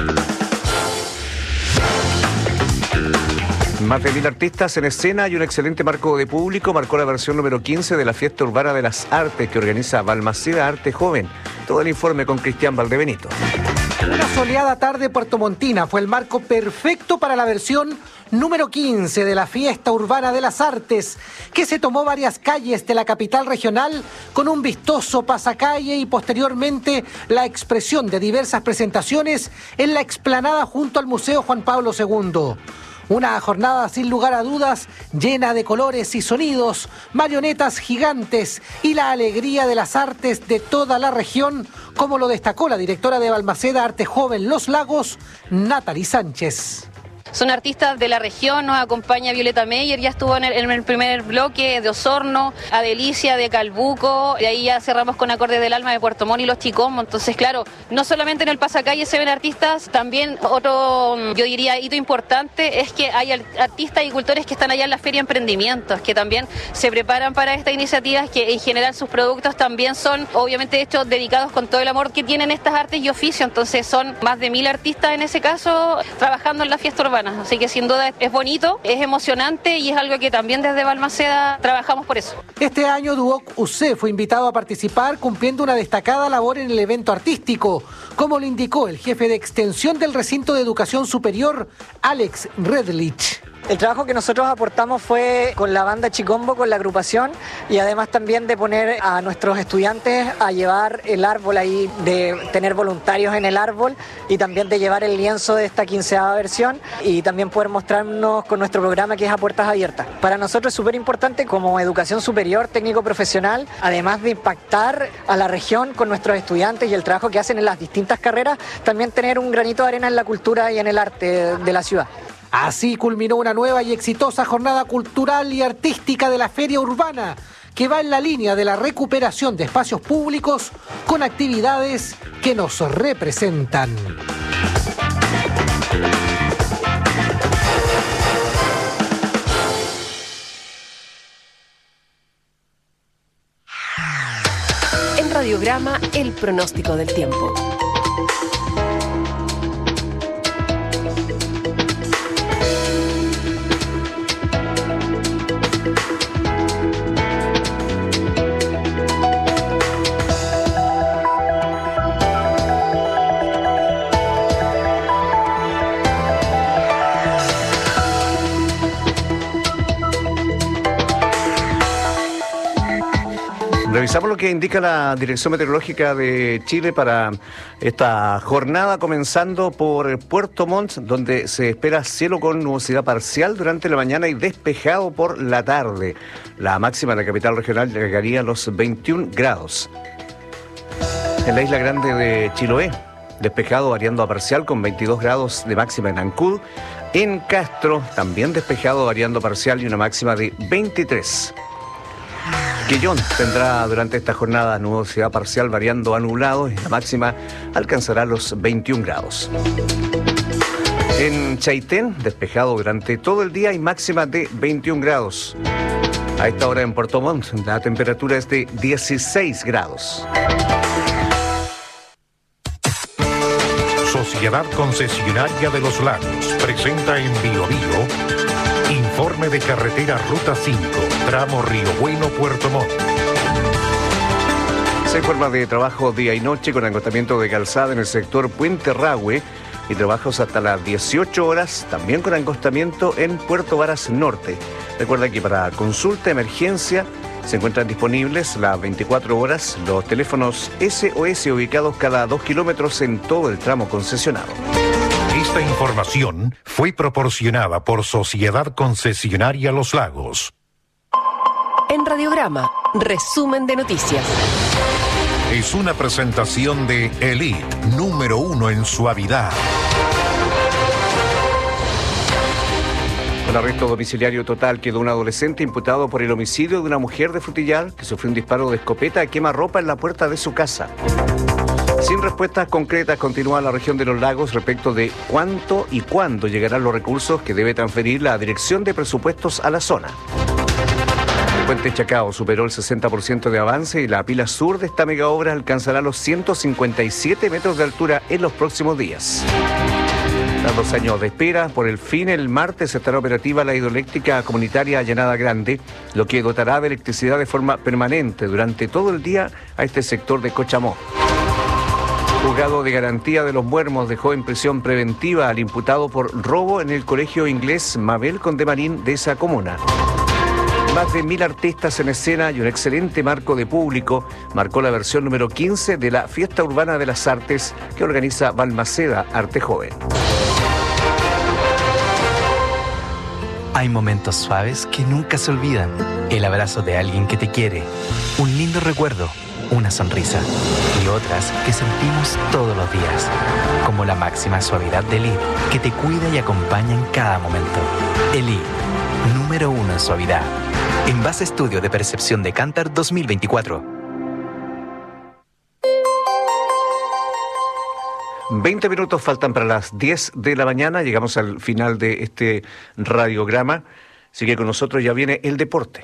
Más de mil artistas en escena y un excelente marco de público marcó la versión número quince de la Fiesta Urbana de las Artes que organiza Balmaceda Arte Joven. Todo el informe con Cristian Valdebenito. Una soleada tarde puertomontina fue el marco perfecto para la versión número quince de la Fiesta Urbana de las Artes, que se tomó varias calles de la capital regional con un vistoso pasacalle y posteriormente la expresión de diversas presentaciones en la explanada junto al Museo Juan Pablo segundo. Una jornada sin lugar a dudas llena de colores y sonidos, marionetas gigantes y la alegría de las artes de toda la región, como lo destacó la directora de Balmaceda Arte Joven Los Lagos, Natalie Sánchez. Son artistas de la región, nos acompaña Violeta Meyer, ya estuvo en el, en el primer bloque de Osorno, Adelicia de Calbuco, y ahí ya cerramos con Acordes del Alma de Puerto Montt y Los Chicomos. Entonces, claro, no solamente en el pasacalle se ven artistas, también otro, yo diría, hito importante es que hay artistas y cultores que están allá en la Feria Emprendimientos, que también se preparan para esta iniciativa, que en general sus productos también son, obviamente, hechos dedicados con todo el amor que tienen estas artes y oficios. Entonces, son más de mil artistas en ese caso trabajando en la fiesta urbana. Así que sin duda es bonito, es emocionante y es algo que también desde Balmaceda trabajamos por eso. Este año Duoc U C fue invitado a participar cumpliendo una destacada labor en el evento artístico, como lo indicó el jefe de extensión del recinto de educación superior, Alex Redlich. El trabajo que nosotros aportamos fue con la banda Chicombo, con la agrupación, y además también de poner a nuestros estudiantes a llevar el árbol ahí, de tener voluntarios en el árbol y también de llevar el lienzo de esta quinceava versión y también poder mostrarnos con nuestro programa que es A Puertas Abiertas. Para nosotros es súper importante como educación superior, técnico profesional, además de impactar a la región con nuestros estudiantes y el trabajo que hacen en las distintas carreras, también tener un granito de arena en la cultura y en el arte de la ciudad. Así culminó una nueva y exitosa jornada cultural y artística de la Feria Urbana, que va en la línea de la recuperación de espacios públicos con actividades que nos representan. En Radiograma, el pronóstico del tiempo. Revisamos lo que indica la Dirección Meteorológica de Chile para esta jornada, comenzando por Puerto Montt, donde se espera cielo con nubosidad parcial durante la mañana y despejado por la tarde. La máxima en la capital regional llegaría a los veintiún grados. En la isla grande de Chiloé, despejado variando a parcial con veintidós grados de máxima en Ancud. En Castro, también despejado variando parcial y una máxima de veintitrés. Quillón tendrá durante esta jornada nubosidad parcial variando a nublado y la máxima alcanzará los veintiún grados. En Chaitén, despejado durante todo el día y máxima de veintiún grados. A esta hora en Puerto Montt, la temperatura es de dieciséis grados. Sociedad Concesionaria de los Lagos presenta en Bio Bio informe de carretera Ruta cinco, tramo Río Bueno, Puerto Montt. Se informa de trabajo día y noche con agotamiento de calzada en el sector Puente Rahue y trabajos hasta las dieciocho horas, también con acostamiento en Puerto Varas Norte. Recuerda que para consulta, emergencia, se encuentran disponibles las veinticuatro horas los teléfonos S O S ubicados cada dos kilómetros en todo el tramo concesionado. Esta información fue proporcionada por Sociedad Concesionaria Los Lagos. En Radiograma, resumen de noticias. es una presentación de Elite, número uno en suavidad. Con arresto domiciliario total quedó un adolescente imputado por el homicidio de una mujer de Frutillar que sufrió un disparo de escopeta a quemarropa en la puerta de su casa. Sin respuestas concretas continúa la región de los lagos respecto de cuánto y cuándo llegarán los recursos que debe transferir la Dirección de Presupuestos a la zona. El puente Chacao superó el sesenta por ciento de avance y la pila sur de esta mega obra alcanzará los ciento cincuenta y siete metros de altura en los próximos días. Tras dos años de espera, por el fin el martes estará operativa la hidroeléctrica comunitaria Llanada Grande, lo que dotará de electricidad de forma permanente durante todo el día a este sector de Cochamó. El juzgado de garantía de los Muermos dejó en prisión preventiva al imputado por robo en el colegio inglés Mabel Condemarín de esa comuna. Más de mil artistas en escena y un excelente marco de público marcó la versión número quince de la Fiesta Urbana de las Artes que organiza Balmaceda Arte Joven. Hay momentos suaves que nunca se olvidan. El abrazo de alguien que te quiere, un lindo recuerdo, una sonrisa y otras que sentimos todos los días, como la máxima suavidad de Elite, que te cuida y acompaña en cada momento. Elite, número uno en suavidad. En base estudio de percepción de Kantar dos mil veinticuatro. veinte minutos faltan para las diez de la mañana. Llegamos al final de este radiograma. Sigue con nosotros, ya viene el deporte.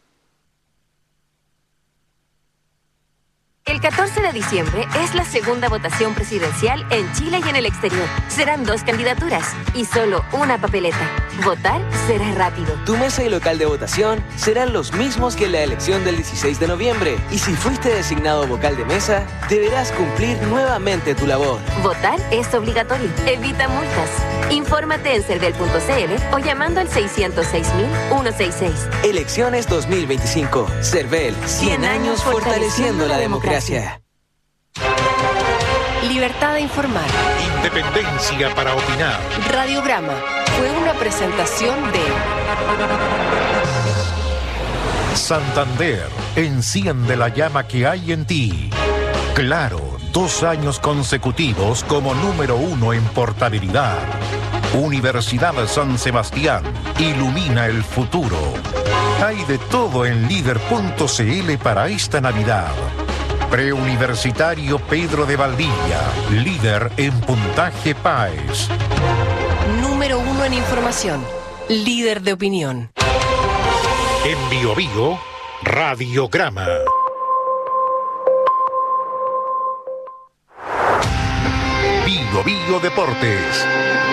El catorce de diciembre es la segunda votación presidencial en Chile y en el exterior. Serán dos candidaturas y solo una papeleta. Votar será rápido. Tu mesa y local de votación serán los mismos que en la elección del dieciséis de noviembre. Y si fuiste designado vocal de mesa, deberás cumplir nuevamente tu labor. Votar es obligatorio. Evita multas. Infórmate en cervel punto c l o llamando al seiscientos seis mil ciento sesenta y seis. Elecciones dos mil veinticinco. Cervel, cien años fortaleciendo la democracia. Libertad de informar. Independencia para opinar. Radiograma fue una presentación de Santander, enciende la llama que hay en ti. Claro, dos años consecutivos como número uno en portabilidad. Universidad de San Sebastián, ilumina el futuro. Hay de todo en líder punto c l para esta Navidad. Preuniversitario Pedro de Valdivia, líder en puntaje P A E S. Número uno en información, líder de opinión. En Bio Bio, Radiograma. Bio Bio Deportes.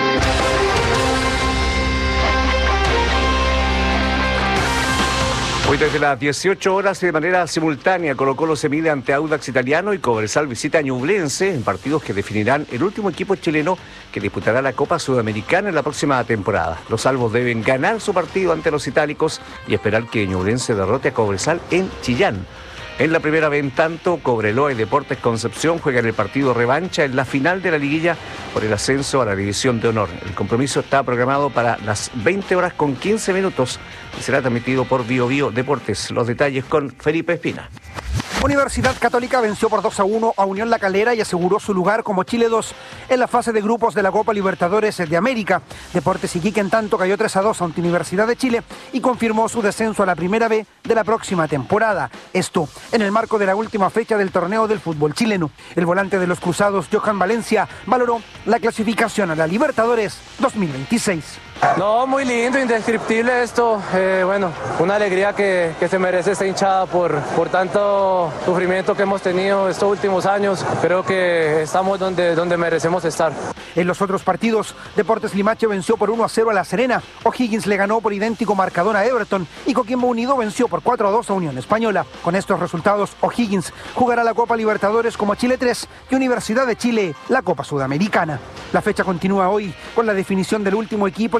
Hoy desde las dieciocho horas y de manera simultánea Colo-Colo se mide ante Audax Italiano y Cobresal visita a Ñublense en partidos que definirán el último equipo chileno que disputará la Copa Sudamericana en la próxima temporada. Los albos deben ganar su partido ante los itálicos y esperar que Ñublense derrote a Cobresal en Chillán. En la primera vez, en tanto, Cobreloa y Deportes Concepción juegan el partido revancha en la final de la liguilla por el ascenso a la División de Honor. El compromiso está programado para las veinte horas con quince minutos y será transmitido por Bio Bio Deportes. Los detalles con Felipe Espina. Universidad Católica venció por dos a uno a Unión La Calera y aseguró su lugar como Chile dos en la fase de grupos de la Copa Libertadores de América. Deportes Iquique, en tanto, cayó tres a dos ante Universidad de Chile y confirmó su descenso a la primera B de la próxima temporada. Esto en el marco de la última fecha del torneo del fútbol chileno. El volante de los Cruzados, Johan Valencia, valoró la clasificación a la Libertadores dos mil veintiséis. No, muy lindo, indescriptible esto. Eh, bueno, una alegría que, que se merece esta hinchada por, por tanto sufrimiento que hemos tenido estos últimos años. Creo que estamos donde, donde merecemos estar. En los otros partidos, Deportes Limache venció por uno a cero a La Serena, O'Higgins le ganó por idéntico marcador a Everton y Coquimbo Unido venció por cuatro a dos a Unión Española. Con estos resultados, O'Higgins jugará la Copa Libertadores como Chile tres y Universidad de Chile la Copa Sudamericana. La fecha continúa hoy con la definición del último equipo que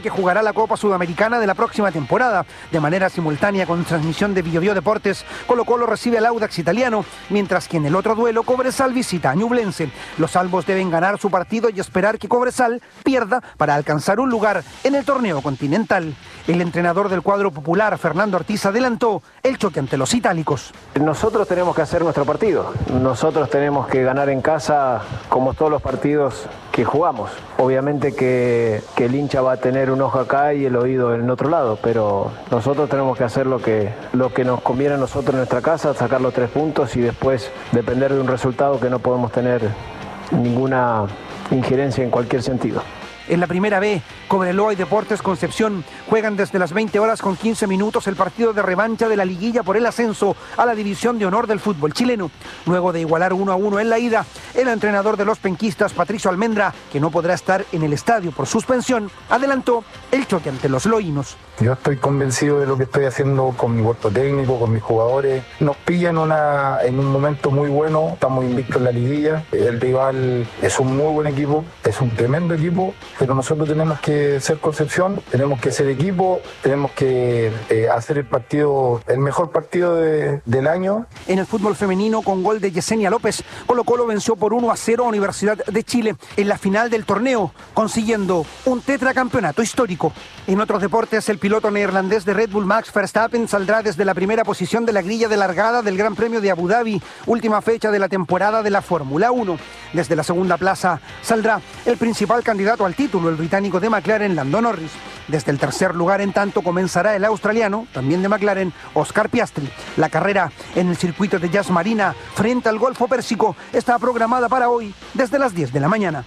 que jugará la Copa Sudamericana de la próxima temporada. De manera simultánea con transmisión de Bio Bio Deportes, Colo-Colo recibe al Audax italiano, mientras que en el otro duelo Cobresal visita a Ñublense. Los albos deben ganar su partido y esperar que Cobresal pierda para alcanzar un lugar en el torneo continental. El entrenador del cuadro popular, Fernando Ortiz, adelantó el choque ante los itálicos. Nosotros tenemos que hacer nuestro partido. Nosotros tenemos que ganar en casa como todos los partidos que jugamos. Obviamente que, que el hincha va a tener un ojo acá y el oído en otro lado, pero nosotros tenemos que hacer lo que, lo que nos conviene a nosotros en nuestra casa, sacar los tres puntos y después depender de un resultado que no podemos tener ninguna injerencia en cualquier sentido. En la primera B, Cobreloa y Deportes Concepción juegan desde las veinte horas con quince minutos el partido de revancha de la liguilla por el ascenso a la división de honor del fútbol chileno. Luego de igualar uno a uno en la ida, el entrenador de los penquistas, Patricio Almendra, que no podrá estar en el estadio por suspensión, adelantó el choque ante los loínos. Yo estoy convencido de lo que estoy haciendo con mi cuerpo técnico, con mis jugadores. Nos pilla en, una, en un momento muy bueno, estamos invictos en la liguilla. El rival es un muy buen equipo, es un tremendo equipo, pero nosotros tenemos que ser Concepción, tenemos que ser equipo, tenemos que eh, hacer el partido, el mejor partido de, del año. En el fútbol femenino, con gol de Yesenia López, Colo-Colo venció por uno a cero a Universidad de Chile en la final del torneo, consiguiendo un tetracampeonato histórico. En otros deportes, el piloto neerlandés de Red Bull, Max Verstappen, saldrá desde la primera posición de la grilla de largada del Gran Premio de Abu Dhabi, última fecha de la temporada de la Fórmula uno. Desde la segunda plaza saldrá el principal candidato al título, el británico de McLaren, Lando Norris. Desde el tercer lugar, en tanto, comenzará el australiano, también de McLaren, Oscar Piastri. La carrera en el circuito de Jazz Marina, frente al Golfo Pérsico, está programada para hoy, desde las diez de la mañana.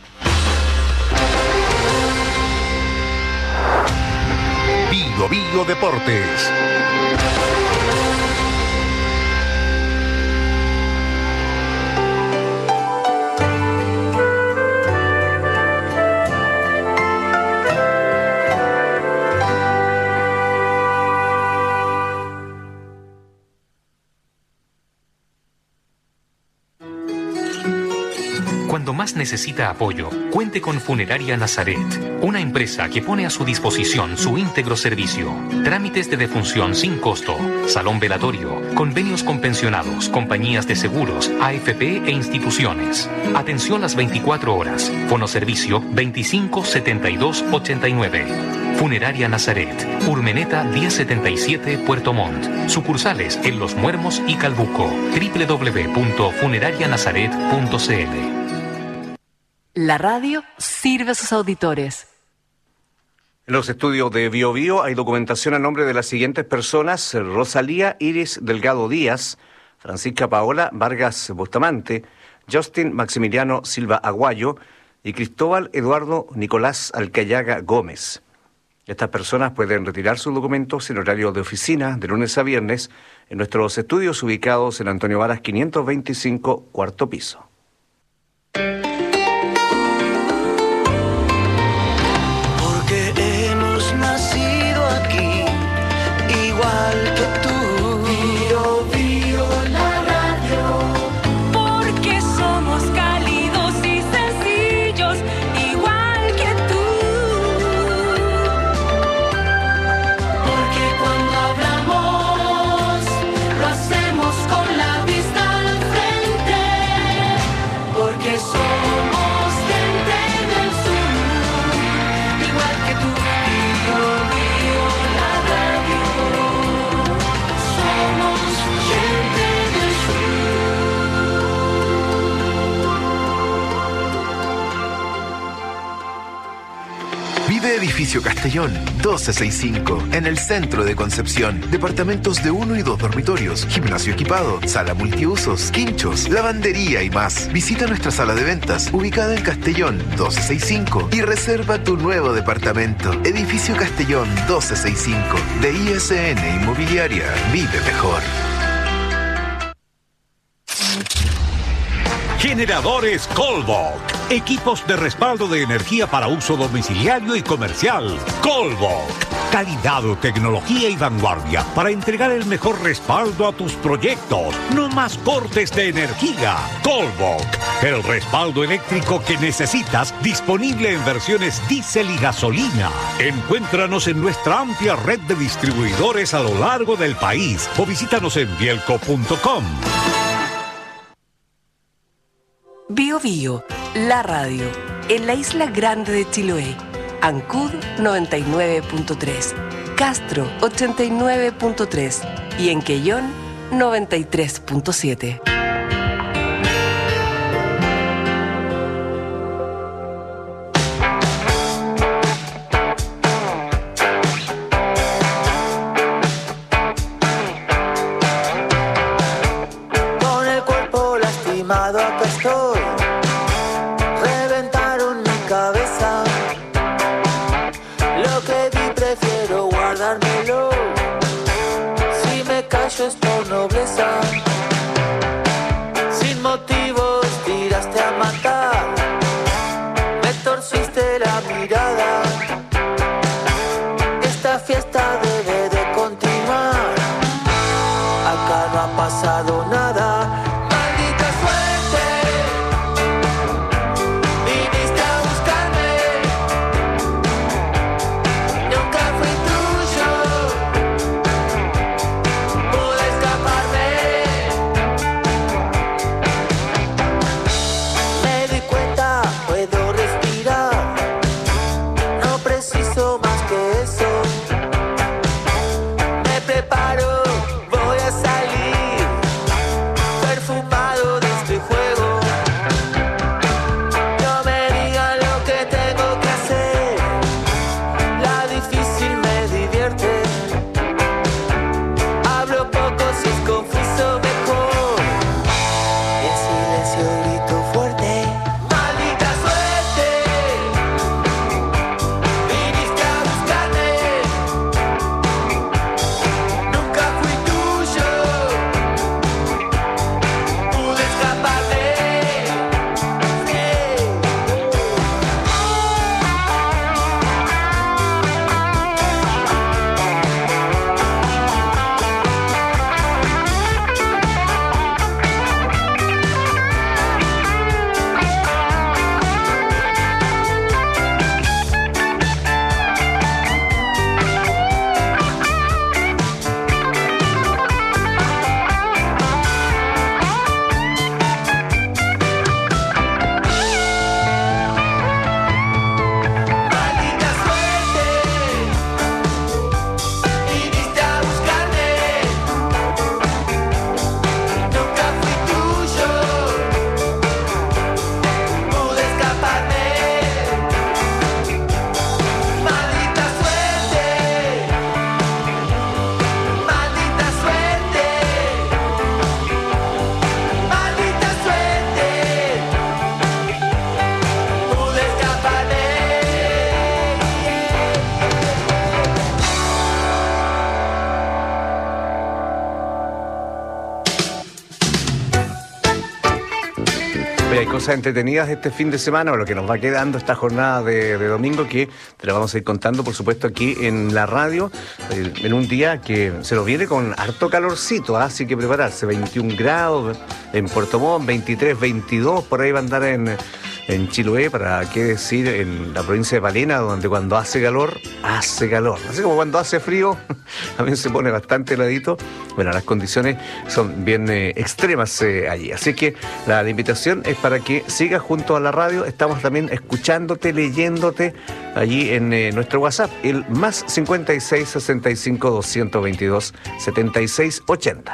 Bio Bio Deportes. Cuando más necesita apoyo, cuente con Funeraria Nazaret, una empresa que pone a su disposición su íntegro servicio. Trámites de defunción sin costo, salón velatorio, convenios con pensionados, compañías de seguros, A F P e instituciones. Atención las veinticuatro horas. Fonoservicio veinticinco setenta y dos ochenta y nueve. Funeraria Nazaret, Urmeneta diez setenta y siete, Puerto Montt. Sucursales en Los Muermos y Calbuco. doble u doble u doble u punto funeraria nazaret punto c l. La radio sirve a sus auditores. En los estudios de Bio Bio hay documentación a nombre de las siguientes personas: Rosalía Iris Delgado Díaz, Francisca Paola Vargas Bustamante, Justin Maximiliano Silva Aguayo y Cristóbal Eduardo Nicolás Alcayaga Gómez. Estas personas pueden retirar sus documentos en horario de oficina de lunes a viernes en nuestros estudios ubicados en Antonio Varas quinientos veinticinco, cuarto piso. Igual que tú, Bio Bio la radio, porque somos cálidos y sencillos, igual que tú, porque cuando hablamos lo hacemos con la vista al frente, porque somos gente del sur, igual que tú, Bio Bio la radio. Vive Edificio Castellón, doce sesenta y cinco, en el centro de Concepción. Departamentos de uno y dos dormitorios, gimnasio equipado, sala multiusos, quinchos, lavandería y más. Visita nuestra sala de ventas, ubicada en Castellón, doce sesenta y cinco, y reserva tu nuevo departamento. Edificio Castellón, doce sesenta y cinco, de I S N Inmobiliaria. Vive mejor. Generadores Colbach. Equipos de respaldo de energía para uso domiciliario y comercial. Colbok. Calidad, tecnología y vanguardia para entregar el mejor respaldo a tus proyectos. No más cortes de energía. Colbok. El respaldo eléctrico que necesitas, disponible en versiones diésel y gasolina. Encuéntranos en nuestra amplia red de distribuidores a lo largo del país o visítanos en bielco punto com. Bio Bio, la radio, en la isla grande de Chiloé. Ancud noventa y nueve punto tres, Castro ochenta y nueve punto tres y en Quellón noventa y tres punto siete. Con el cuerpo lastimado acá estoy. Reventaron mi cabeza. Lo que vi prefiero guardármelo. Si me callo es por nobleza. Sin motivos tiraste a matar. Me torciste la mirada. Esta fiesta debe de continuar. Acá no ha pasado nada. Hay cosas entretenidas este fin de semana, o lo que nos va quedando esta jornada de, de domingo, que te la vamos a ir contando, por supuesto, aquí en la radio, en un día que se nos viene con harto calorcito, ¿eh? Así que prepararse. veintiún grados en Puerto Montt, veintitrés, veintidós, por ahí va a andar en, en Chiloé, para qué decir, en la provincia de Palena, donde cuando hace calor, hace calor. Así como cuando hace frío, también se pone bastante heladito. Bueno, las condiciones son bien eh, extremas eh, allí. Así que la, la invitación es para que sigas junto a la radio. Estamos también escuchándote, leyéndote allí en eh, nuestro WhatsApp, el más cincuenta y seis, sesenta y cinco, doscientos veintidós, setenta y seis, ochenta.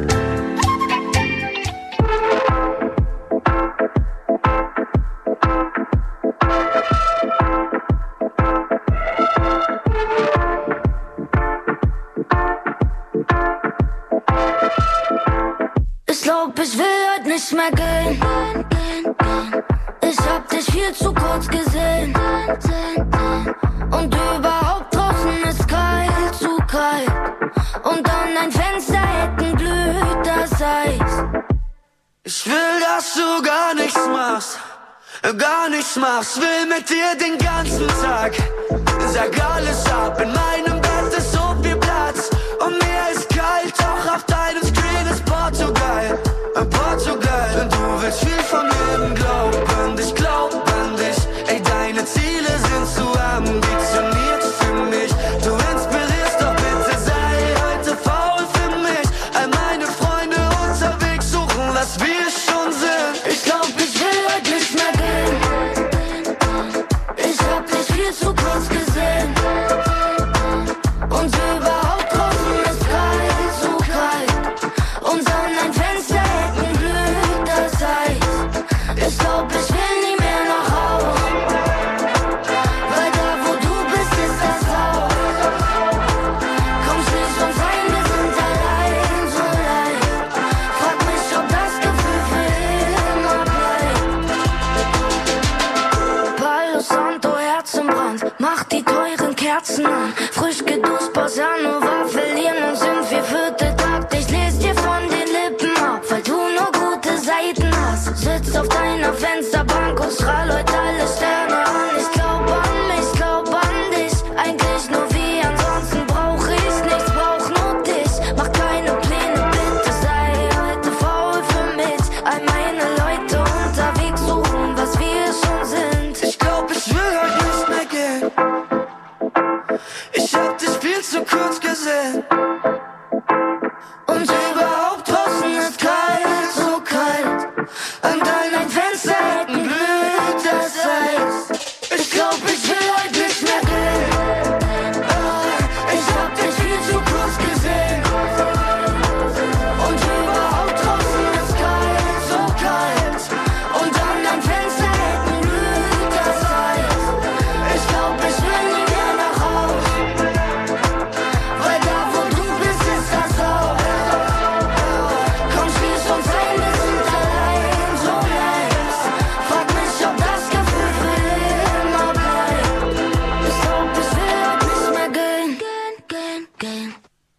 Ich glaub, ich will heute nicht mehr gehen. Ich hab dich viel zu kurz gesehen. Und überhaupt draußen ist kalt, zu kalt. Und an dein Fenster hinten glüht das Eis. Ich will, dass du gar nichts machst. gar nichts machst, will mit dir den ganzen Tag. Sag alles ab, in meinem Bett ist so viel Platz. Und mir ist kalt, doch auf deinem Screen ist Portugal. Portugal, und du willst viel vom Leben glauben. Ich glaub an dich, ey, deine Ziele sind zu ambitioniert für mich. Du inspirierst, doch bitte sei heute faul für mich. All meine Freunde unterwegs suchen, was wir schon sind. Ich glaub, ich will heute nicht mehr gehen. Ich hab dich viel zu kurz gesehen. Und überhaupt draußen ist kalt, so kalt. Und an ein Fenster hängen blüht das Eis. Ich glaub, ich will nie mehr nach Haus. Weil da, wo du bist, ist das Haus. Komm, schließ uns ein, wir sind allein, so leicht. Frag mich, ob das Gefühl für immer bleibt. Palo Santo, Herzenbrand, mach die teuren Kerzen an. Frisch geduscht, Bossa Nova, verlieren uns im vierviertel Takt. Ich les dir von den Lippen ab, weil du nur gute Seiten hast. Sitz auf deiner Fensterbank und strahl heute alle Sterne an. Ich glaub an mich, ich glaub an dich. Eigentlich nur wie, ansonsten brauch ich nichts, brauch nur dich. Mach keine Pläne, bitte sei heute faul für mich. All meine Leute unterwegs suchen, was wir schon sind. Ich glaub, ich will heute nicht mehr gehen. Ich hab dich viel zu kurz gesehen. Und überhaupt draußen ist kalt, so kalt. An deinen Fensterhecken blüht das Eis. Ich glaub, ich will heute nicht mehr gehen. Ah, ich hab dich viel zu kurz gesehen. Und überhaupt draußen ist kalt, so kalt. Und an deinen Fensterhecken blüht das Eis. Ich glaub, ich will nie mehr nach Haus. Weil da, wo du bist, ist das Haus. Komm, schließ uns ein, wir sind allein, so leicht. Frag mich, ob das Gefühl für immer bleibt. Ich glaub, ich will heute nicht mehr gehen, gehen, gehen, gehen.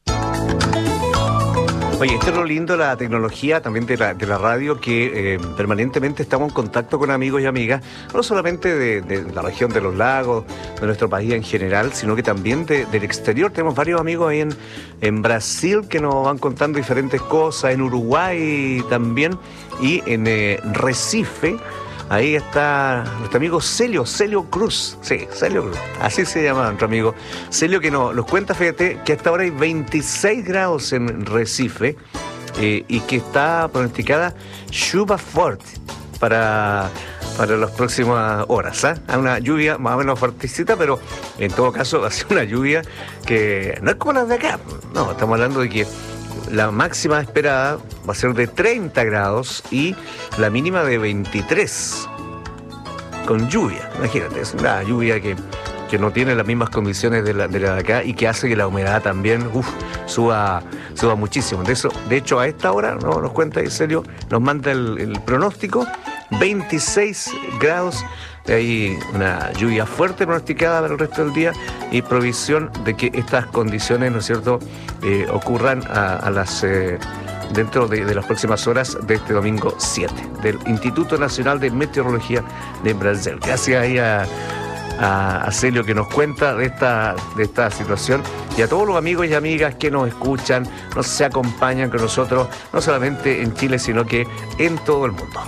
Oye, esto es lo lindo, la tecnología también de la, de la radio, que eh, permanentemente estamos en contacto con amigos y amigas, no solamente de, de la región de los lagos, de nuestro país en general, sino que también de, del exterior. Tenemos varios amigos ahí en, en Brasil que nos van contando diferentes cosas, en Uruguay también, y en eh, Recife. Ahí está nuestro amigo Celio, Celio Cruz. Sí, Celio Cruz. Así se llama nuestro amigo Celio, que nos, nos cuenta, fíjate, que hasta ahora hay veintiséis grados en Recife eh, y que está pronosticada lluvia fuerte para, para las próximas horas. ¿eh? Hay una lluvia más o menos fuertecita, pero en todo caso va a ser una lluvia que no es como las de acá. No, estamos hablando de que la máxima esperada va a ser de treinta grados y la mínima de veintitrés, con lluvia. Imagínate, es una lluvia que, que no tiene las mismas condiciones de la de, la de acá y que hace que la humedad también uf, suba, suba muchísimo. De, eso, de hecho, a esta hora, ¿no? Nos cuenta Celio, nos manda el, el pronóstico, veintiséis grados. De ahí una lluvia fuerte pronosticada para el resto del día y provisión de que estas condiciones, ¿no es cierto?, eh, ocurran a, a las eh, dentro de, de las próximas horas de este domingo siete, del Instituto Nacional de Meteorología de Brasil. Gracias ahí a, a, a Celio, que nos cuenta de esta, de esta situación, y a todos los amigos y amigas que nos escuchan, nos se acompañan con nosotros, no solamente en Chile, sino que en todo el mundo.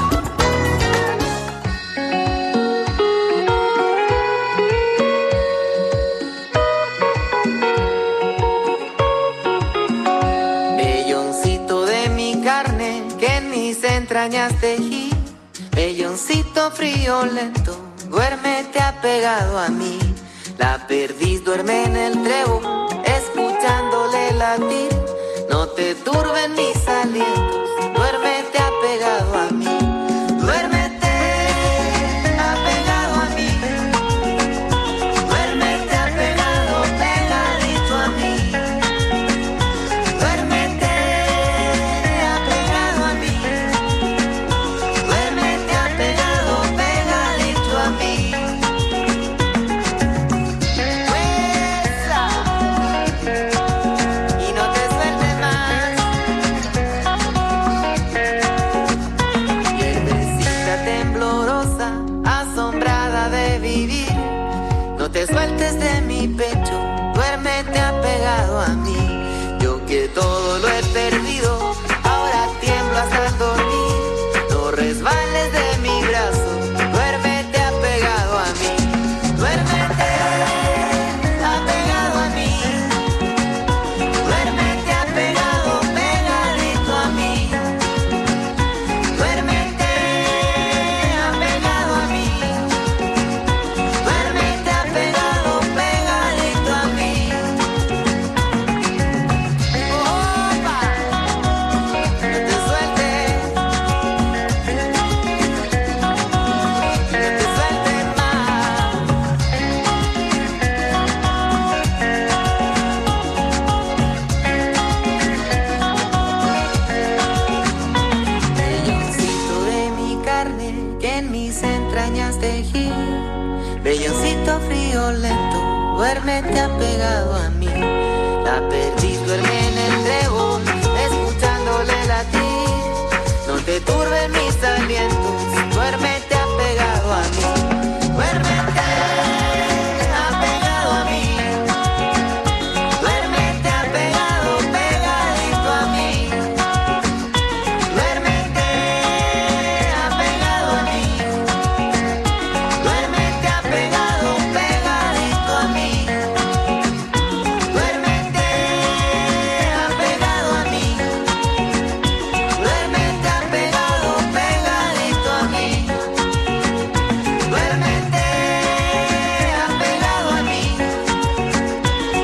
Entrañas tejí, velloncito frío lento, duérmete apegado a mí. La perdiz duerme en el trébol, escuchándole latir. No te turben mis alientos, duérmete apegado a mí. Duérmete apegado a mí. Duérmete apegado, pegadito a mí. Duérmete apegado a mí. Duérmete apegado, pegadito a mí. Fuerza y no te sueltes más. pecho, duérmete apegado a mí. Yo que todo lo he perdido, ahora tiemblo hasta el dormir. No resbales de mi brazo, duérmete apegado a mí. Duérmete apegado a mí. Duérmete apegado, pegadito a mí. Duérmete apegado a mí. Duérmete apegado, pegadito a mí. Opa, no te sueltes, no te sueltes más. Velloncito de mi carne que en mis entrañas tejí. Velloncito frío lento, duérmete apegado a mí. La perdiz duerme